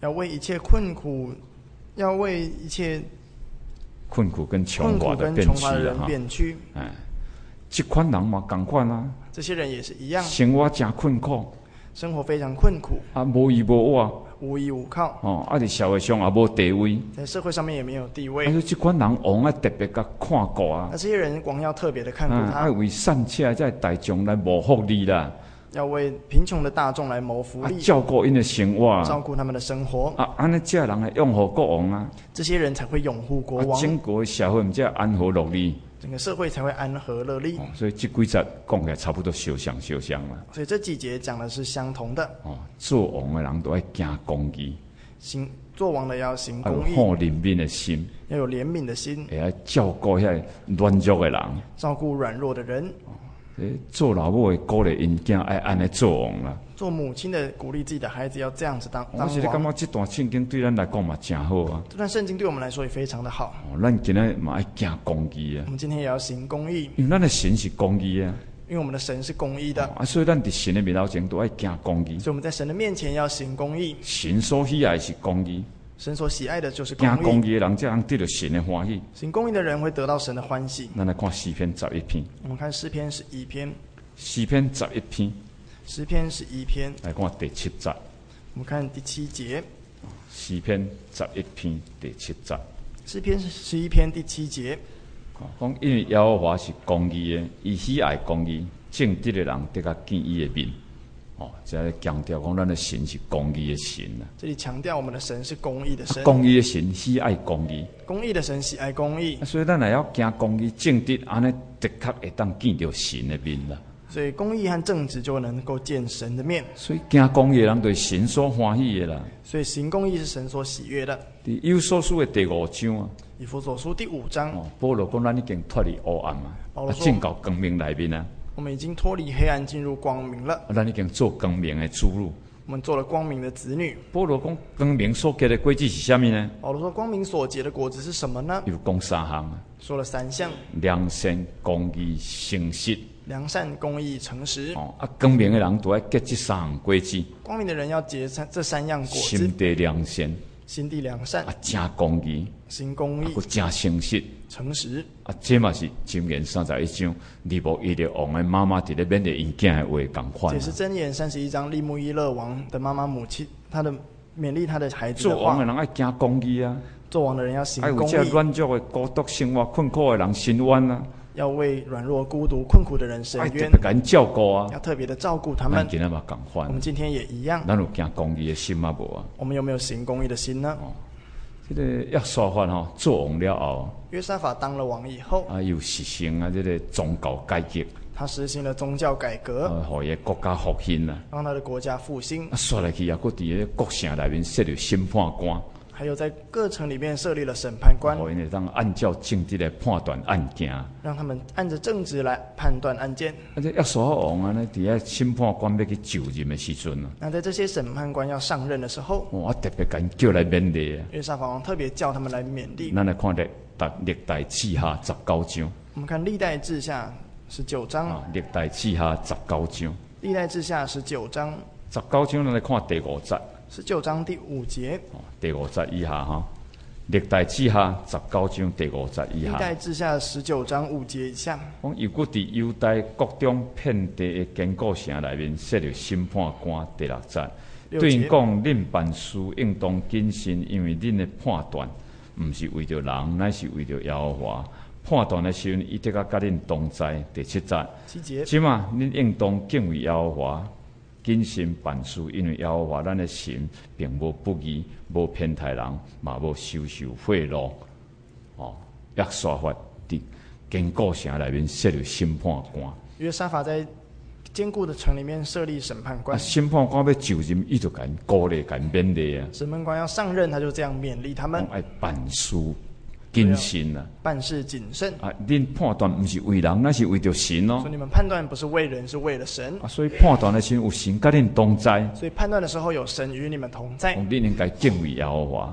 要为一切困苦，要为一切困苦跟穷穷乏的变屈穷乏的人了哈。 变屈。 哎，这款人嘛，同款啊， 这些人也是一样， 生活真困苦， 生活非常困苦， 啊，无依无靠， 无依无靠， 哦，啊，伫社会上也无地位， 在社会上面也没有地位。 啊，所以这款人王啊特别甲看顾啊那，这些人王要特别的看顾啊， 他， 爱为善车在大众来谋福利啦， 要为贫穷的大众来谋福啊， 利， 照顾因的生活啊， 照顾他们的生活。 啊，安尼这人来拥护国王啊， 这些人才会拥护国啊， 王， 整个社会毋才安和乐利。 整个社会才会安和乐利。 哦，所以这几节讲起来差不多相像相像啦。 所以这几节讲的是相同的。 哦，做王的人都要行公义， 行做王的要行要有公义， 好怜悯的心， 要有怜悯的心， 会要照顾遐软弱的人。 照顾软弱的人。 诶，做老母的鼓励因囝爱安尼做王啦。 做母亲的鼓励自己的孩子要这样子当当我是咧感觉王。 这段圣经对咱来讲嘛真好啊。 这段圣经对我们来说也非常的好。 哦，咱今日嘛爱行公义啊我，们今天也要行公义， 因为咱的神是公义啊。 因为我们的神是公义的， 啊，所以咱伫神的面头前都爱行公义。 所以我们在神的面前要行公义。 神所喜爱是公义， 神所喜爱的就是公行公义， 义的人才能得到神的欢喜。 行公义的人会得到神的欢喜。 咱来看诗篇十一篇， 我们看诗篇十一篇， 诗篇十一篇诗篇十一篇， 来看第七节。 我们看第七节， 诗篇十一篇第七节， 诗篇十一篇第七节， 哦讲因为耶和华是公义的，伊喜爱公义，正直的人得较见伊的面。哦，这在强调讲咱的神是公义的神啊， 这里强调我们的神是公义的神， 公义的神喜爱公义， 公义的神喜爱公义啊，所以咱也要行公义正直，安尼的确会当见到神的面啦。 所以公义和正直就能够见神的面。 所以行公义的人对神所欢喜的啦。 所以行公义是神所喜悦的。 伫有所书的第五章啊， 以弗所书第五章， 哦，保罗讲咱已经脱离黑暗啊，啊保罗说进到光明内面啊， 我们已经脱离黑暗，进入光明了。 啊，咱已经做光明的主路。 我们做了光明的子女。 保罗讲光明所结的果子是啥物呢？ 保罗说，光明所结的果子是什么呢？ 有讲三项啊： 说了三项： 良善、公义、诚实。 良善、公义、诚实。 哦，啊，光明的人都要结这三项果子： 光明的人要结三这三样果子： 心地良善， 心地良善啊，、正公义， 行公义、 啊，佮正诚实。 诚实。 啊，这嘛是箴言三十一章，利伯伊的王的妈妈伫咧勉励因囝的话共款啊。 这也是箴言三十一章利木伊勒王的妈妈母亲，她的勉励她的孩子的话。 做王的人爱行公义啊， 做王的人要行爱为公义， 这软弱的、孤独、生活困苦的人伸冤啊， 要为软弱、孤独、困苦的人伸爱特冤别，甲因照顾啊。 要特别的照顾他们。 咱今日嘛共款我，们今天也一样， 咱有行公义的心啊无啊？ 我们有没有行公义的心呢？ 这个约沙法吼做王了后， 约沙法当了王以后， 啊又实行啊这个宗教改革， 他实行了宗教改革， 啊，互伊的国家复兴啊。 让他的国家复兴， 啊，刷来去也佫伫个国城内面设立审判官， 还有在各城里面设立了审判官， 互因会当按照正直来判断案件。啊， 让他们按着正直来判断案件。 这约沙法王啊，呢伫遐审判官要去就任的时阵啊， 那在这些审判官要上任的时候， 我特别甲因叫来勉励啊。 约沙法王特别叫他们来勉励。 咱来看历历历代志下十九章我们看历代志下十九章， 啊，历代志下十九章， 历代志下十九章， 十九章咱来看第五节。 十九章第五节， 哦，第五节以下哈，历代志下十九章第五节以下。 历代志下十九章五节以下， 讲又搁伫犹太各种遍地的坚固城内面设立审判官。第六节， 六节， 对因讲，恁办事应当谨慎，因为恁的判断毋是为着人，乃是为着耶和华。判断的时阵，伊得甲甲恁同在。第七节， 七节， 即嘛，恁应当敬畏耶和华，谨慎办事，因为耶和华咱的神并无不义，无偏袒人，嘛无收受贿赂。哦，约沙法伫坚固城内面设立审判官。 约沙法在坚固的城里面设立审判啊， 官， 审判官要就任，伊就甲因鼓励、甲因勉励啊， 审判官要上任，他就这样勉励他们讲爱办事谨慎啊。 办事谨慎。 啊，恁判断毋是为人，那是为着神哦所以。你们判断不是为人，是为了神。 啊，所以判断的时候有神甲恁同在， 所以判断的时候有神与你们同在， 讲恁应该敬畏耶和华。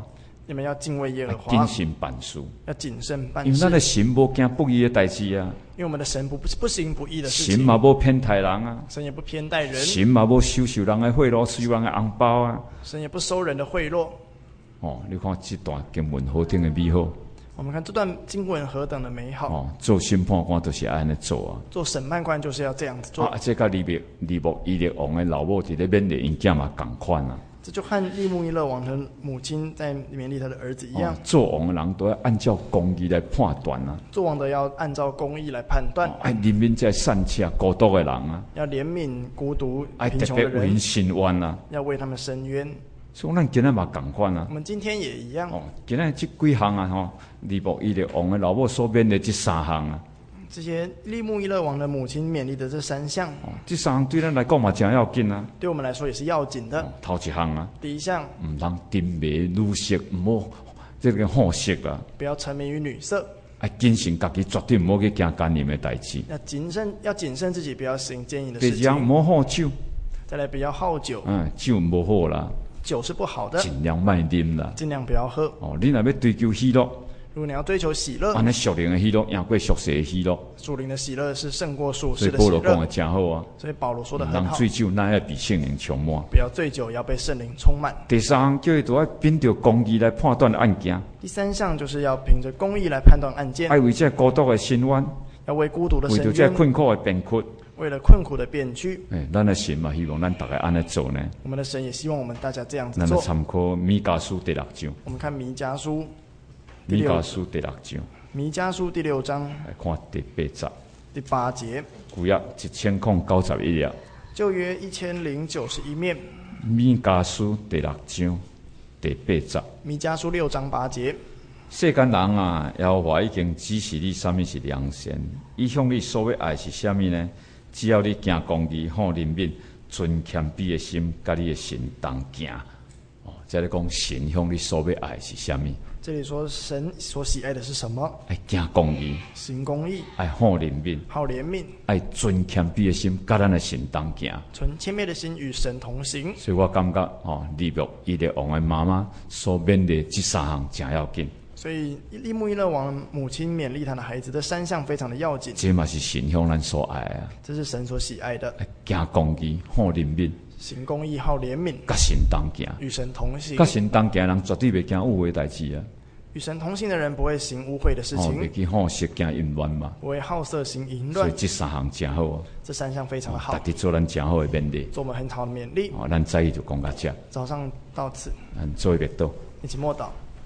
你们要敬畏耶和华， 谨慎办事， 要谨慎办事。 因为咱的神无惊不义的代志啊， 因为我们的神不不行不义的事情， 神嘛无偏待人啊， 神也不偏待人， 神嘛无收受人的贿赂，收人的红包啊。 神也不收人的贿赂。 哦，你看这段经文何等的美好！ 我们看这段经文何等的美好！ 哦，做审判官都是安尼做啊。 做审判官就是要这样子做。 啊，这个利别利伯伊列王的老母伫咧缅甸因囝嘛共款啊。 这就和利木伊勒王的母亲在勉励他的儿子一样。 哦、做王的人都要按照公义来判断啊。 做王的要按照公义来判断。 哎、哦，怜悯这善车孤独的人啊。 要怜悯孤独贫穷的人。 哎，特别为因伸冤啊。 要为他们伸冤。 所以咱今日嘛共款啊。 我们今天也一样。 哦，今日这几项啊，吼，利伯伊列王的老母所免的这三项啊。 这些利木伊勒王的母亲勉励的这三项， 哦，这三项对咱来讲嘛真要紧啊。 对我们来说也是要紧的。哦、 头一项啊， 第一项， 唔通沉迷女色，唔好这个好色啊。 不要沉迷于女色。 哎，谨慎家己，绝对唔好去行奸淫的代志。 要谨慎，要谨慎自己，不要行奸淫的事情。 第二项，唔好喝酒。 再来，不要好酒。 嗯，酒唔好啦。 酒是不好的， 尽量卖啉啦， 尽量不要喝。 哦，你若要追求喜乐， 如果你要追求喜乐， 安尼属灵的喜乐赢过属世的喜乐。 属灵的喜乐是胜过属世的喜乐。 所以保罗讲的真好啊。 所以保罗说的很好。 人醉酒乃要被圣灵充满。 不要醉酒，要被圣灵充满。 第三项叫伊都要凭着公义来判断案件。 第三项就是要凭着公义来判断案件。 爱为这孤独的伸冤， 要为孤独的伸冤， 为着这困苦的辩屈。 为了困苦的辩屈， 哎，咱的神嘛，希望咱大家安尼做呢。 我们的神也希望我们大家这样子做。 咱来参考弥迦书第六章。 我们看弥迦书， 弥迦书第六章。 弥迦书第六章， 来看第八节。 第八节。 旧约一千零九十一页。 旧约一千零九十一面。 弥迦书第六章第八节。 弥迦书六章八节。 世间人啊，耶和华已经指示你什么是良善，伊向你所要爱是什么呢？只要你行公义、好怜悯、存谦卑的心，甲你的神同行。哦，这里讲神向你所要爱是什么？ 这里说神所喜爱的是什么？ 爱行公义， 行公义， 爱好怜悯， 好怜悯， 爱存谦卑的心，甲咱的神同行。 存谦卑的心与神同行。 所以我感觉哦，利伯伊列王的妈妈所面的这三项真要紧。 所以利木伊勒王母亲勉励他的孩子的三项非常的要紧。 这嘛是神向咱所爱啊！ 这是神所喜爱的。 行公义，好怜悯， 行公义，好怜悯， 甲神同行， 与神同行。 甲神同行人绝对袂惊污秽代志啊！ 与神同行的人不会行污秽的事情， 哦，袂去好色行淫乱嘛， 不会好色行淫乱。 所以这三项真好啊！ 这三项非常的好， 大家做咱真好的勉励， 做我们很好的勉励。 哦，咱早起就讲到这， 早上到此， 咱做一遍祷， 一起默祷。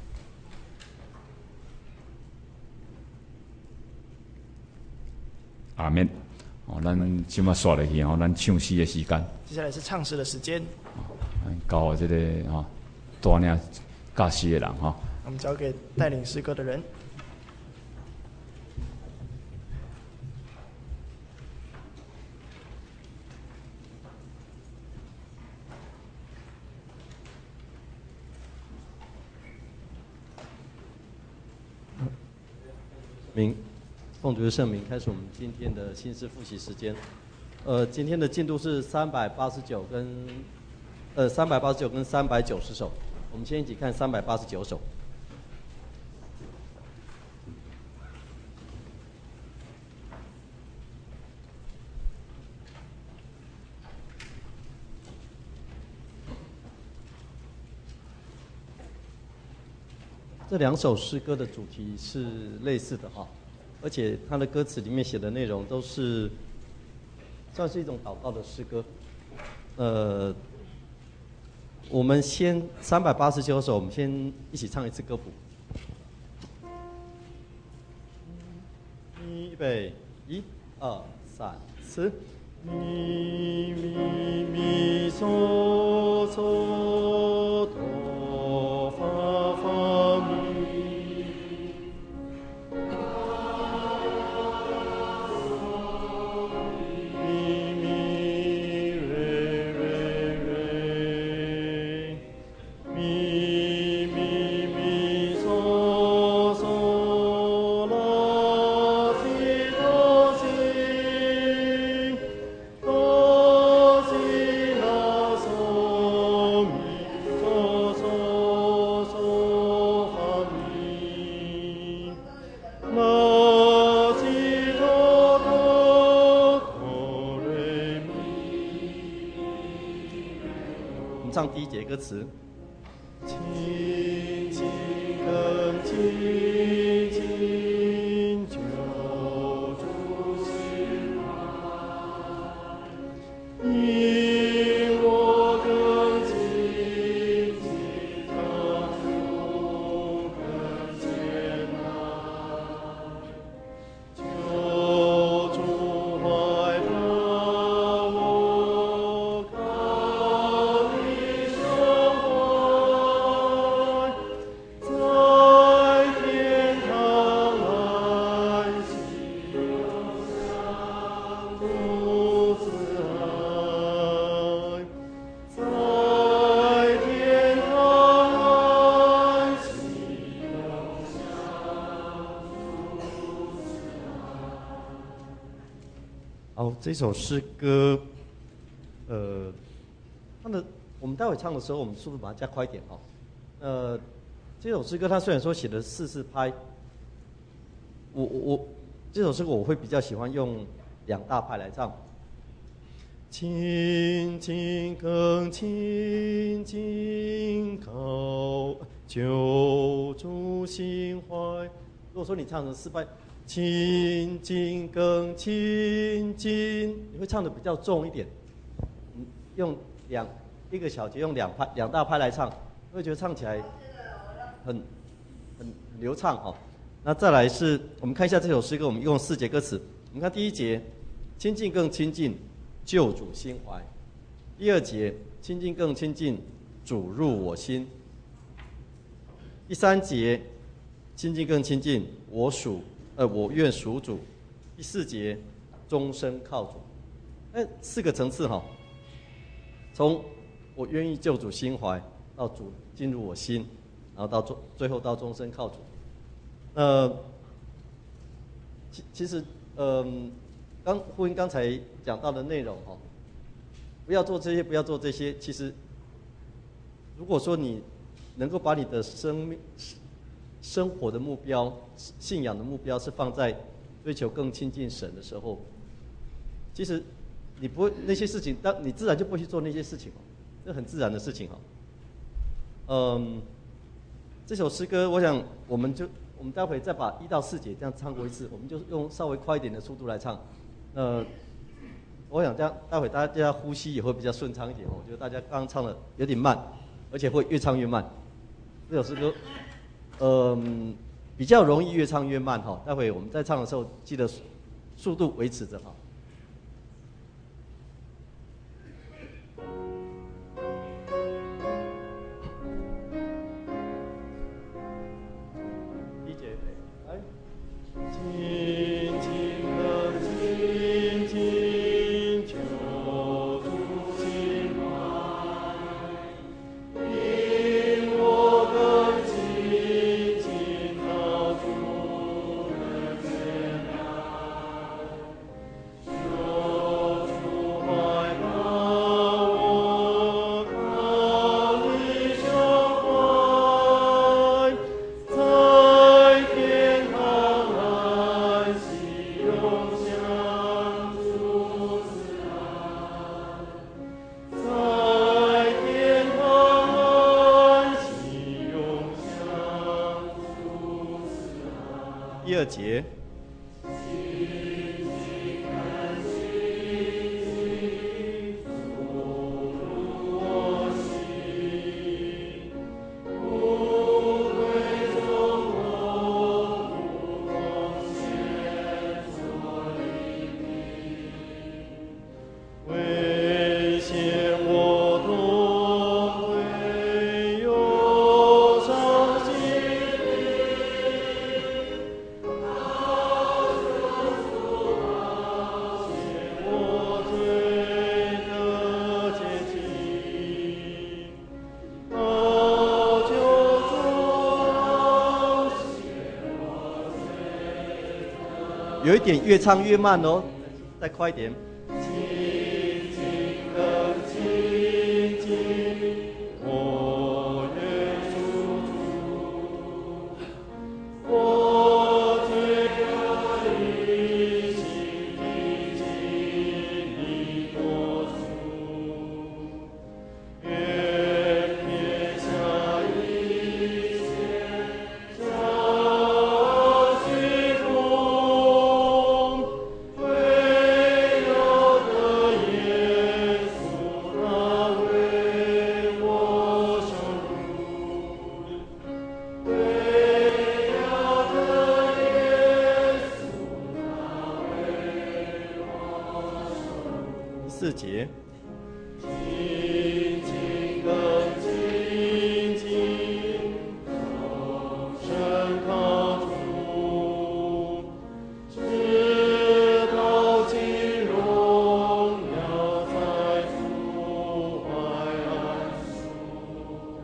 阿免。哦，咱即马刷落去哦，咱唱诗的时间。 接下来是唱诗的时间。 交这个哈带领教诗的人哈。 我们交给带领诗歌的人。 名。奉主的圣名，开始我们今天的新诗复习时间。呃，今天的进度是三百八十九跟呃三百八十九跟三百九十首。我们先一起看三百八十九首。这两首诗歌的主题是类似的哈。而且他的歌词里面写的内容都是算是一种祷告的诗歌。呃，我们先三百八十九首，我们先一起唱一次歌谱。预备，一、二、三、四。咪咪咪嗦嗦哆发发咪。 第一节歌词。 亲近更亲近救主心怀，因我更亲近他主更艰难，救主怀抱我靠你胸怀，在天堂安息永享父慈爱，在天堂安息永享好，这首诗歌，呃，它的我们待会唱的时候，我们速度把它加快一点哦。呃，这首诗歌它虽然说写的四四拍，我我我这首诗歌我会比较喜欢用两大拍来唱。 亲近更亲近靠救主心怀。 如果说你唱成四拍， 亲近更亲近， 你会唱的比较重一点。嗯，用两一个小节用两拍两大拍来唱，会觉得唱起来很很很流畅哦。那再来是我们看一下这首诗歌，我们一共四节歌词。我们看第一节，亲近更亲近，救主心怀；第二节，亲近更亲近，主入我心；第三节，亲近更亲近，我属呃我愿属主；第四节，终身靠主。那四个层次哈、哦，从我愿意救主心怀到主进入我心，然后到最最后到终身靠主。呃，其其实，嗯、呃，刚呼应刚才讲到的内容哦，不要做这些，不要做这些。其实，如果说你能够把你的生命、生活的目标、信仰的目标是放在追求更亲近神的时候，其实你不会那些事情，当你自然就不会去做那些事情哦，这很自然的事情哦。嗯，这首诗歌，我想我们就。我们待会再把一到四节这样唱过一次，我们就用稍微快一点的速度来唱。呃，我想这样，待会大家呼吸也会比较顺畅一点。我觉得大家刚刚唱的有点慢，而且会越唱越慢。这首诗歌，嗯，比较容易越唱越慢哈。待会我们在唱的时候，记得速度维持着哈。 亲近更亲近，救主心怀，因我更亲近靠主的艰难，救主怀抱我靠你胸怀，在天堂安息永享主慈爱，在天堂安息永享主慈爱。 第二节。 危险我都会忧伤心里，他救赎发现我罪的阶梯，他救赎发现我罪的。 有一点越唱越慢哦，再快一点。 亲近更亲近，我愿属主，我最可以心地经历多处，愿四节。 亲近更亲近，同声靠主，直到尽荣耀在主怀安舒，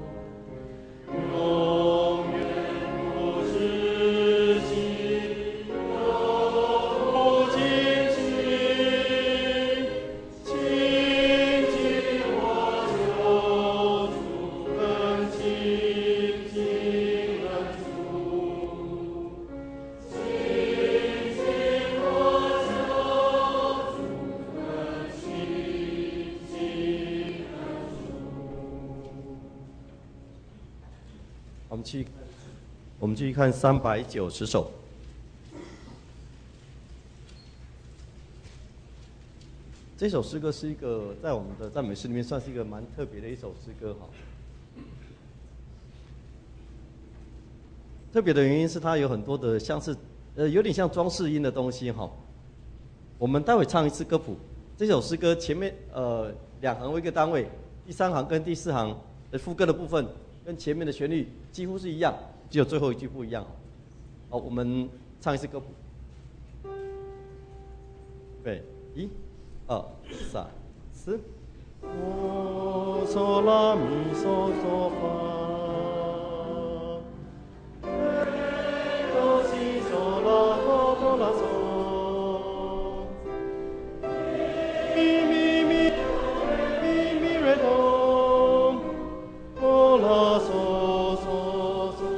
永远不止息，永不尽息。亲近我救主，更亲近了主。亲近我救主，更亲近了主。 我们去，我们继续看三百九十首。这首诗歌是一个在我们的赞美诗里面算是一个蛮特别的一首诗歌哈。特别的原因是它有很多的像是呃有点像装饰音的东西哈。我们待会唱一次歌谱，这首诗歌前面呃两行为一个单位，第三行跟第四行的副歌的部分跟前面的旋律几乎是一样，只有最后一句不一样。好，我们唱一次歌谱。对，一。二三四， 哆嗦啦咪嗦嗦发，哆西嗦啦哆哆啦嗦，咪咪咪咪咪瑞哆，哆啦嗦嗦嗦。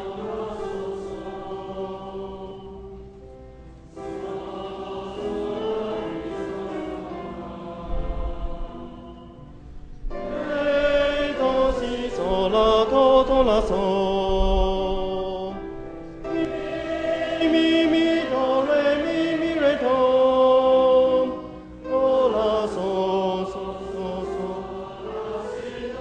哆啦嗦，咪咪咪哆瑞咪咪瑞哆，哆啦嗦嗦嗦嗦。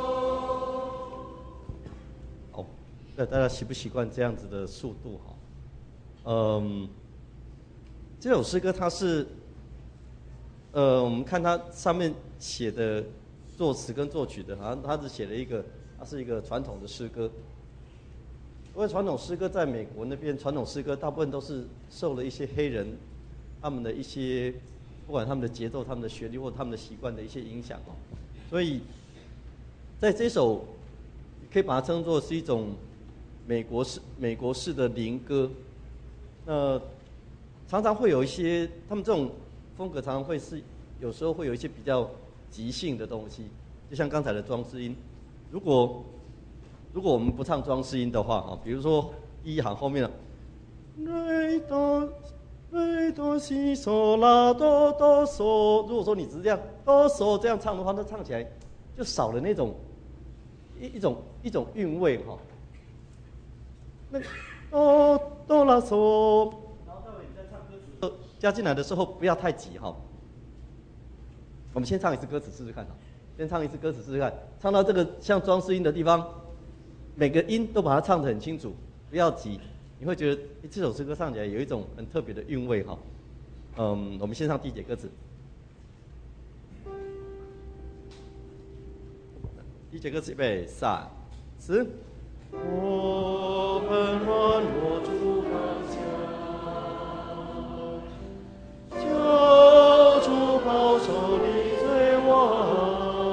好，那大家习不习惯这样子的速度哈？嗯，这首诗歌它是，呃，我们看它上面写的作词跟作曲的，好像它是写了一个。它是一个传统的诗歌，因为传统诗歌在美国那边，传统诗歌大部分都是受了一些黑人他们的一些，不管他们的节奏、他们的旋律或他们的习惯的一些影响哦，所以在这首可以把它称作是一种美国式美国式的灵歌。那常常会有一些他们这种风格，常常会是有时候会有一些比较即兴的东西，就像刚才的装饰音。如果如果我们不唱装饰音的话，哈，比如说第一行后面的瑞哆瑞哆西嗦啦哆哆嗦，如果说你只是这样哆嗦这样唱的话，那唱起来就少了那种一一种一种韵味哈。那哆哆啦嗦，然后待会你再唱歌词加进来的时候不要太急哈。我们先唱一次歌词试试看哈。先唱一次歌词试试看，唱到这个像装饰音的地方，每个音都把它唱得很清楚，不要急，你会觉得这首诗歌唱起来有一种很特别的韵味哈。嗯，我们先唱第一节歌词。第一节歌词预备，三、四。 我本软弱主刚强，救主保守你最王。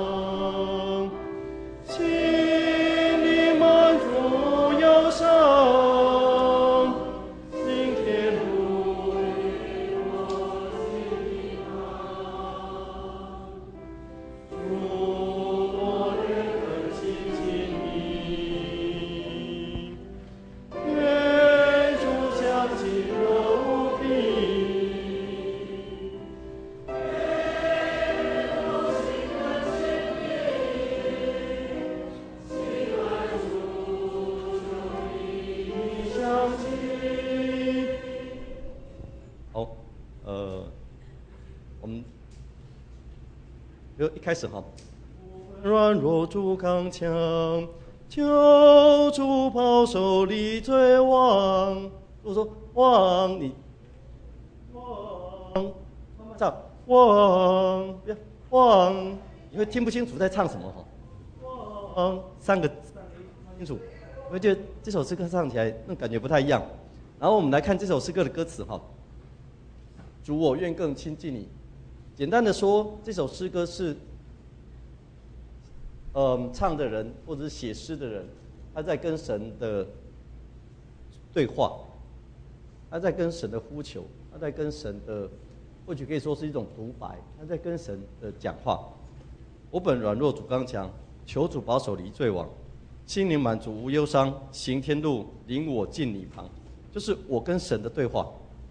一开始哈， 软弱主刚强，救主保守力最旺。 如果说旺，你旺，慢慢唱， 望，不要望，你会听不清楚在唱什么哈。望三个清楚，我会觉得这首诗歌唱起来那感觉不太一样。然后我们来看这首诗歌的歌词哈。主，我愿更亲近你。简单的说，这首诗歌是，嗯，唱的人或者是写诗的人，他在跟神的对话，他在跟神的呼求，他在跟神的，或许可以说是一种独白，他在跟神的讲话。我本软弱，主刚强，求主保守离罪网，心灵满足无忧伤，行天路领我进你旁，就是我跟神的对话。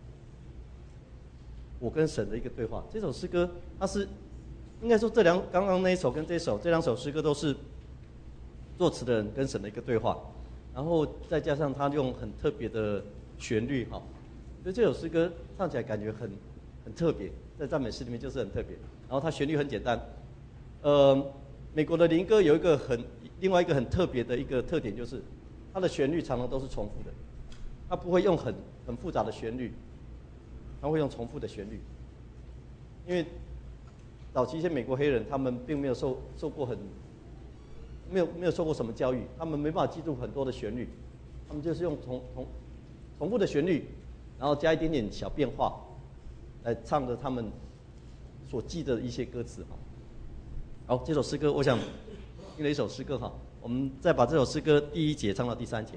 我跟神的一个对话。这首诗歌，它是应该说这两刚刚那一首跟这首这两首诗歌都是作词的人跟神的一个对话，然后再加上他用很特别的旋律哈，所以这首诗歌唱起来感觉很很特别，在赞美诗里面就是很特别。然后它旋律很简单，呃，美国的灵歌有一个很另外一个很特别的一个特点，就是它的旋律常常都是重复的，它不会用很很复杂的旋律。他会用重复的旋律，因为早期一些美国黑人，他们并没有受受过很没有没有受过什么教育，他们没办法记住很多的旋律，他们就是用重重重复的旋律，然后加一点点小变化，来唱着他们所记的一些歌词哈。好，这首诗歌，我想听了一首诗歌哈，我们再把这首诗歌第一节唱到第三节。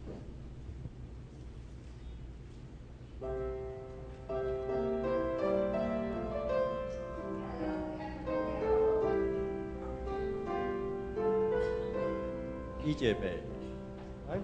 一节备，来。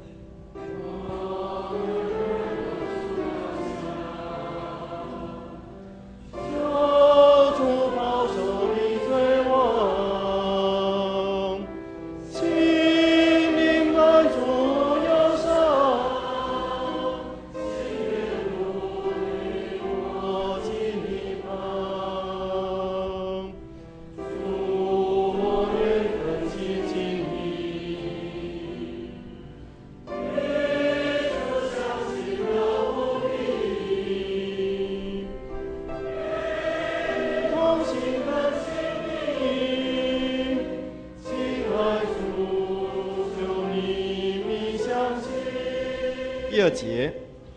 第二节。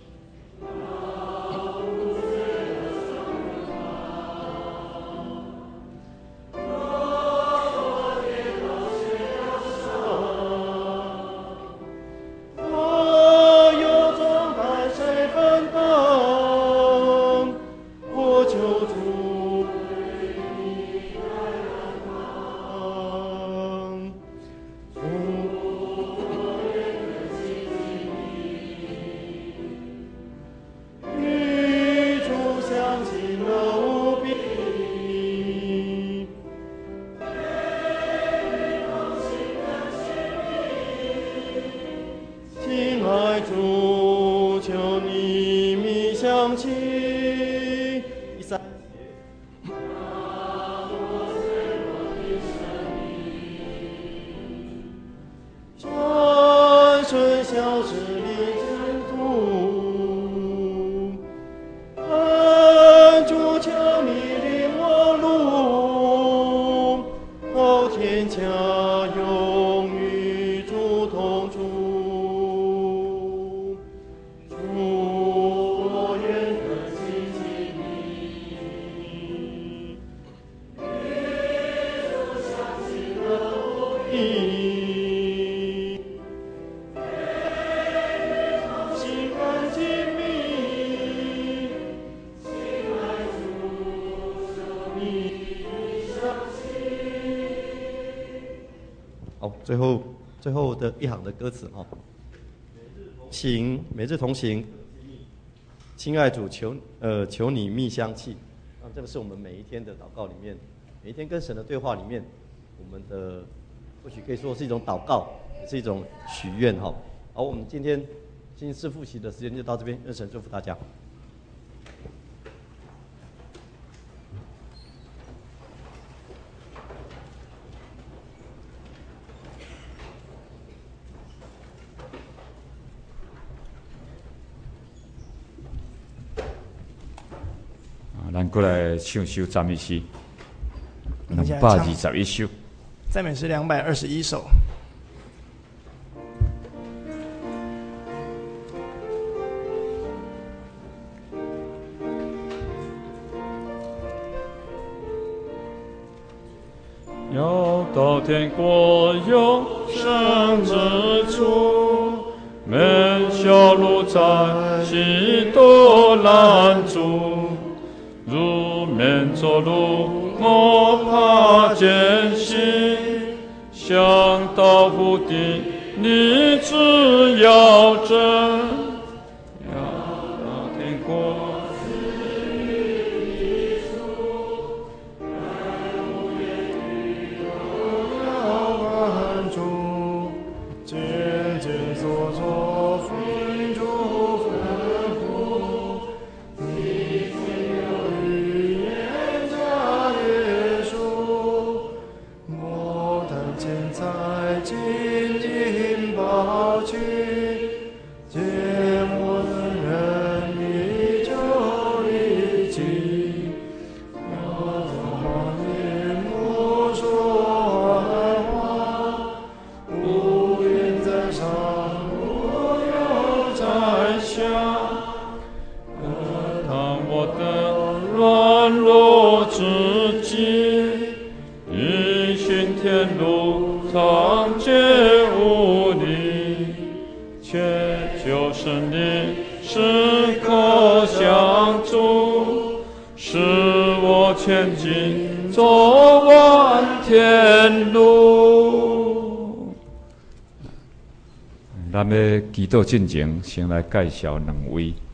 最后，最后的一行的歌词哈，行，每日同行，亲爱主求呃求你密相契，啊，这个是我们每一天的祷告里面，每一天跟神的对话里面，我们的或许可以说是一种祷告，也是一种许愿哈。好，我们今天新式复习的时间就到这边，愿神祝福大家。 咱过来唱首赞美诗，两我们现在唱百二十一首。 赞美诗两百二十一首。 要到天国永生之处，免小路在许多拦阻。如免走路，我怕艰辛，想到湖底，你只要真，要到天国。前进，走完天路。 咱要祈祷进前，先来介绍两位。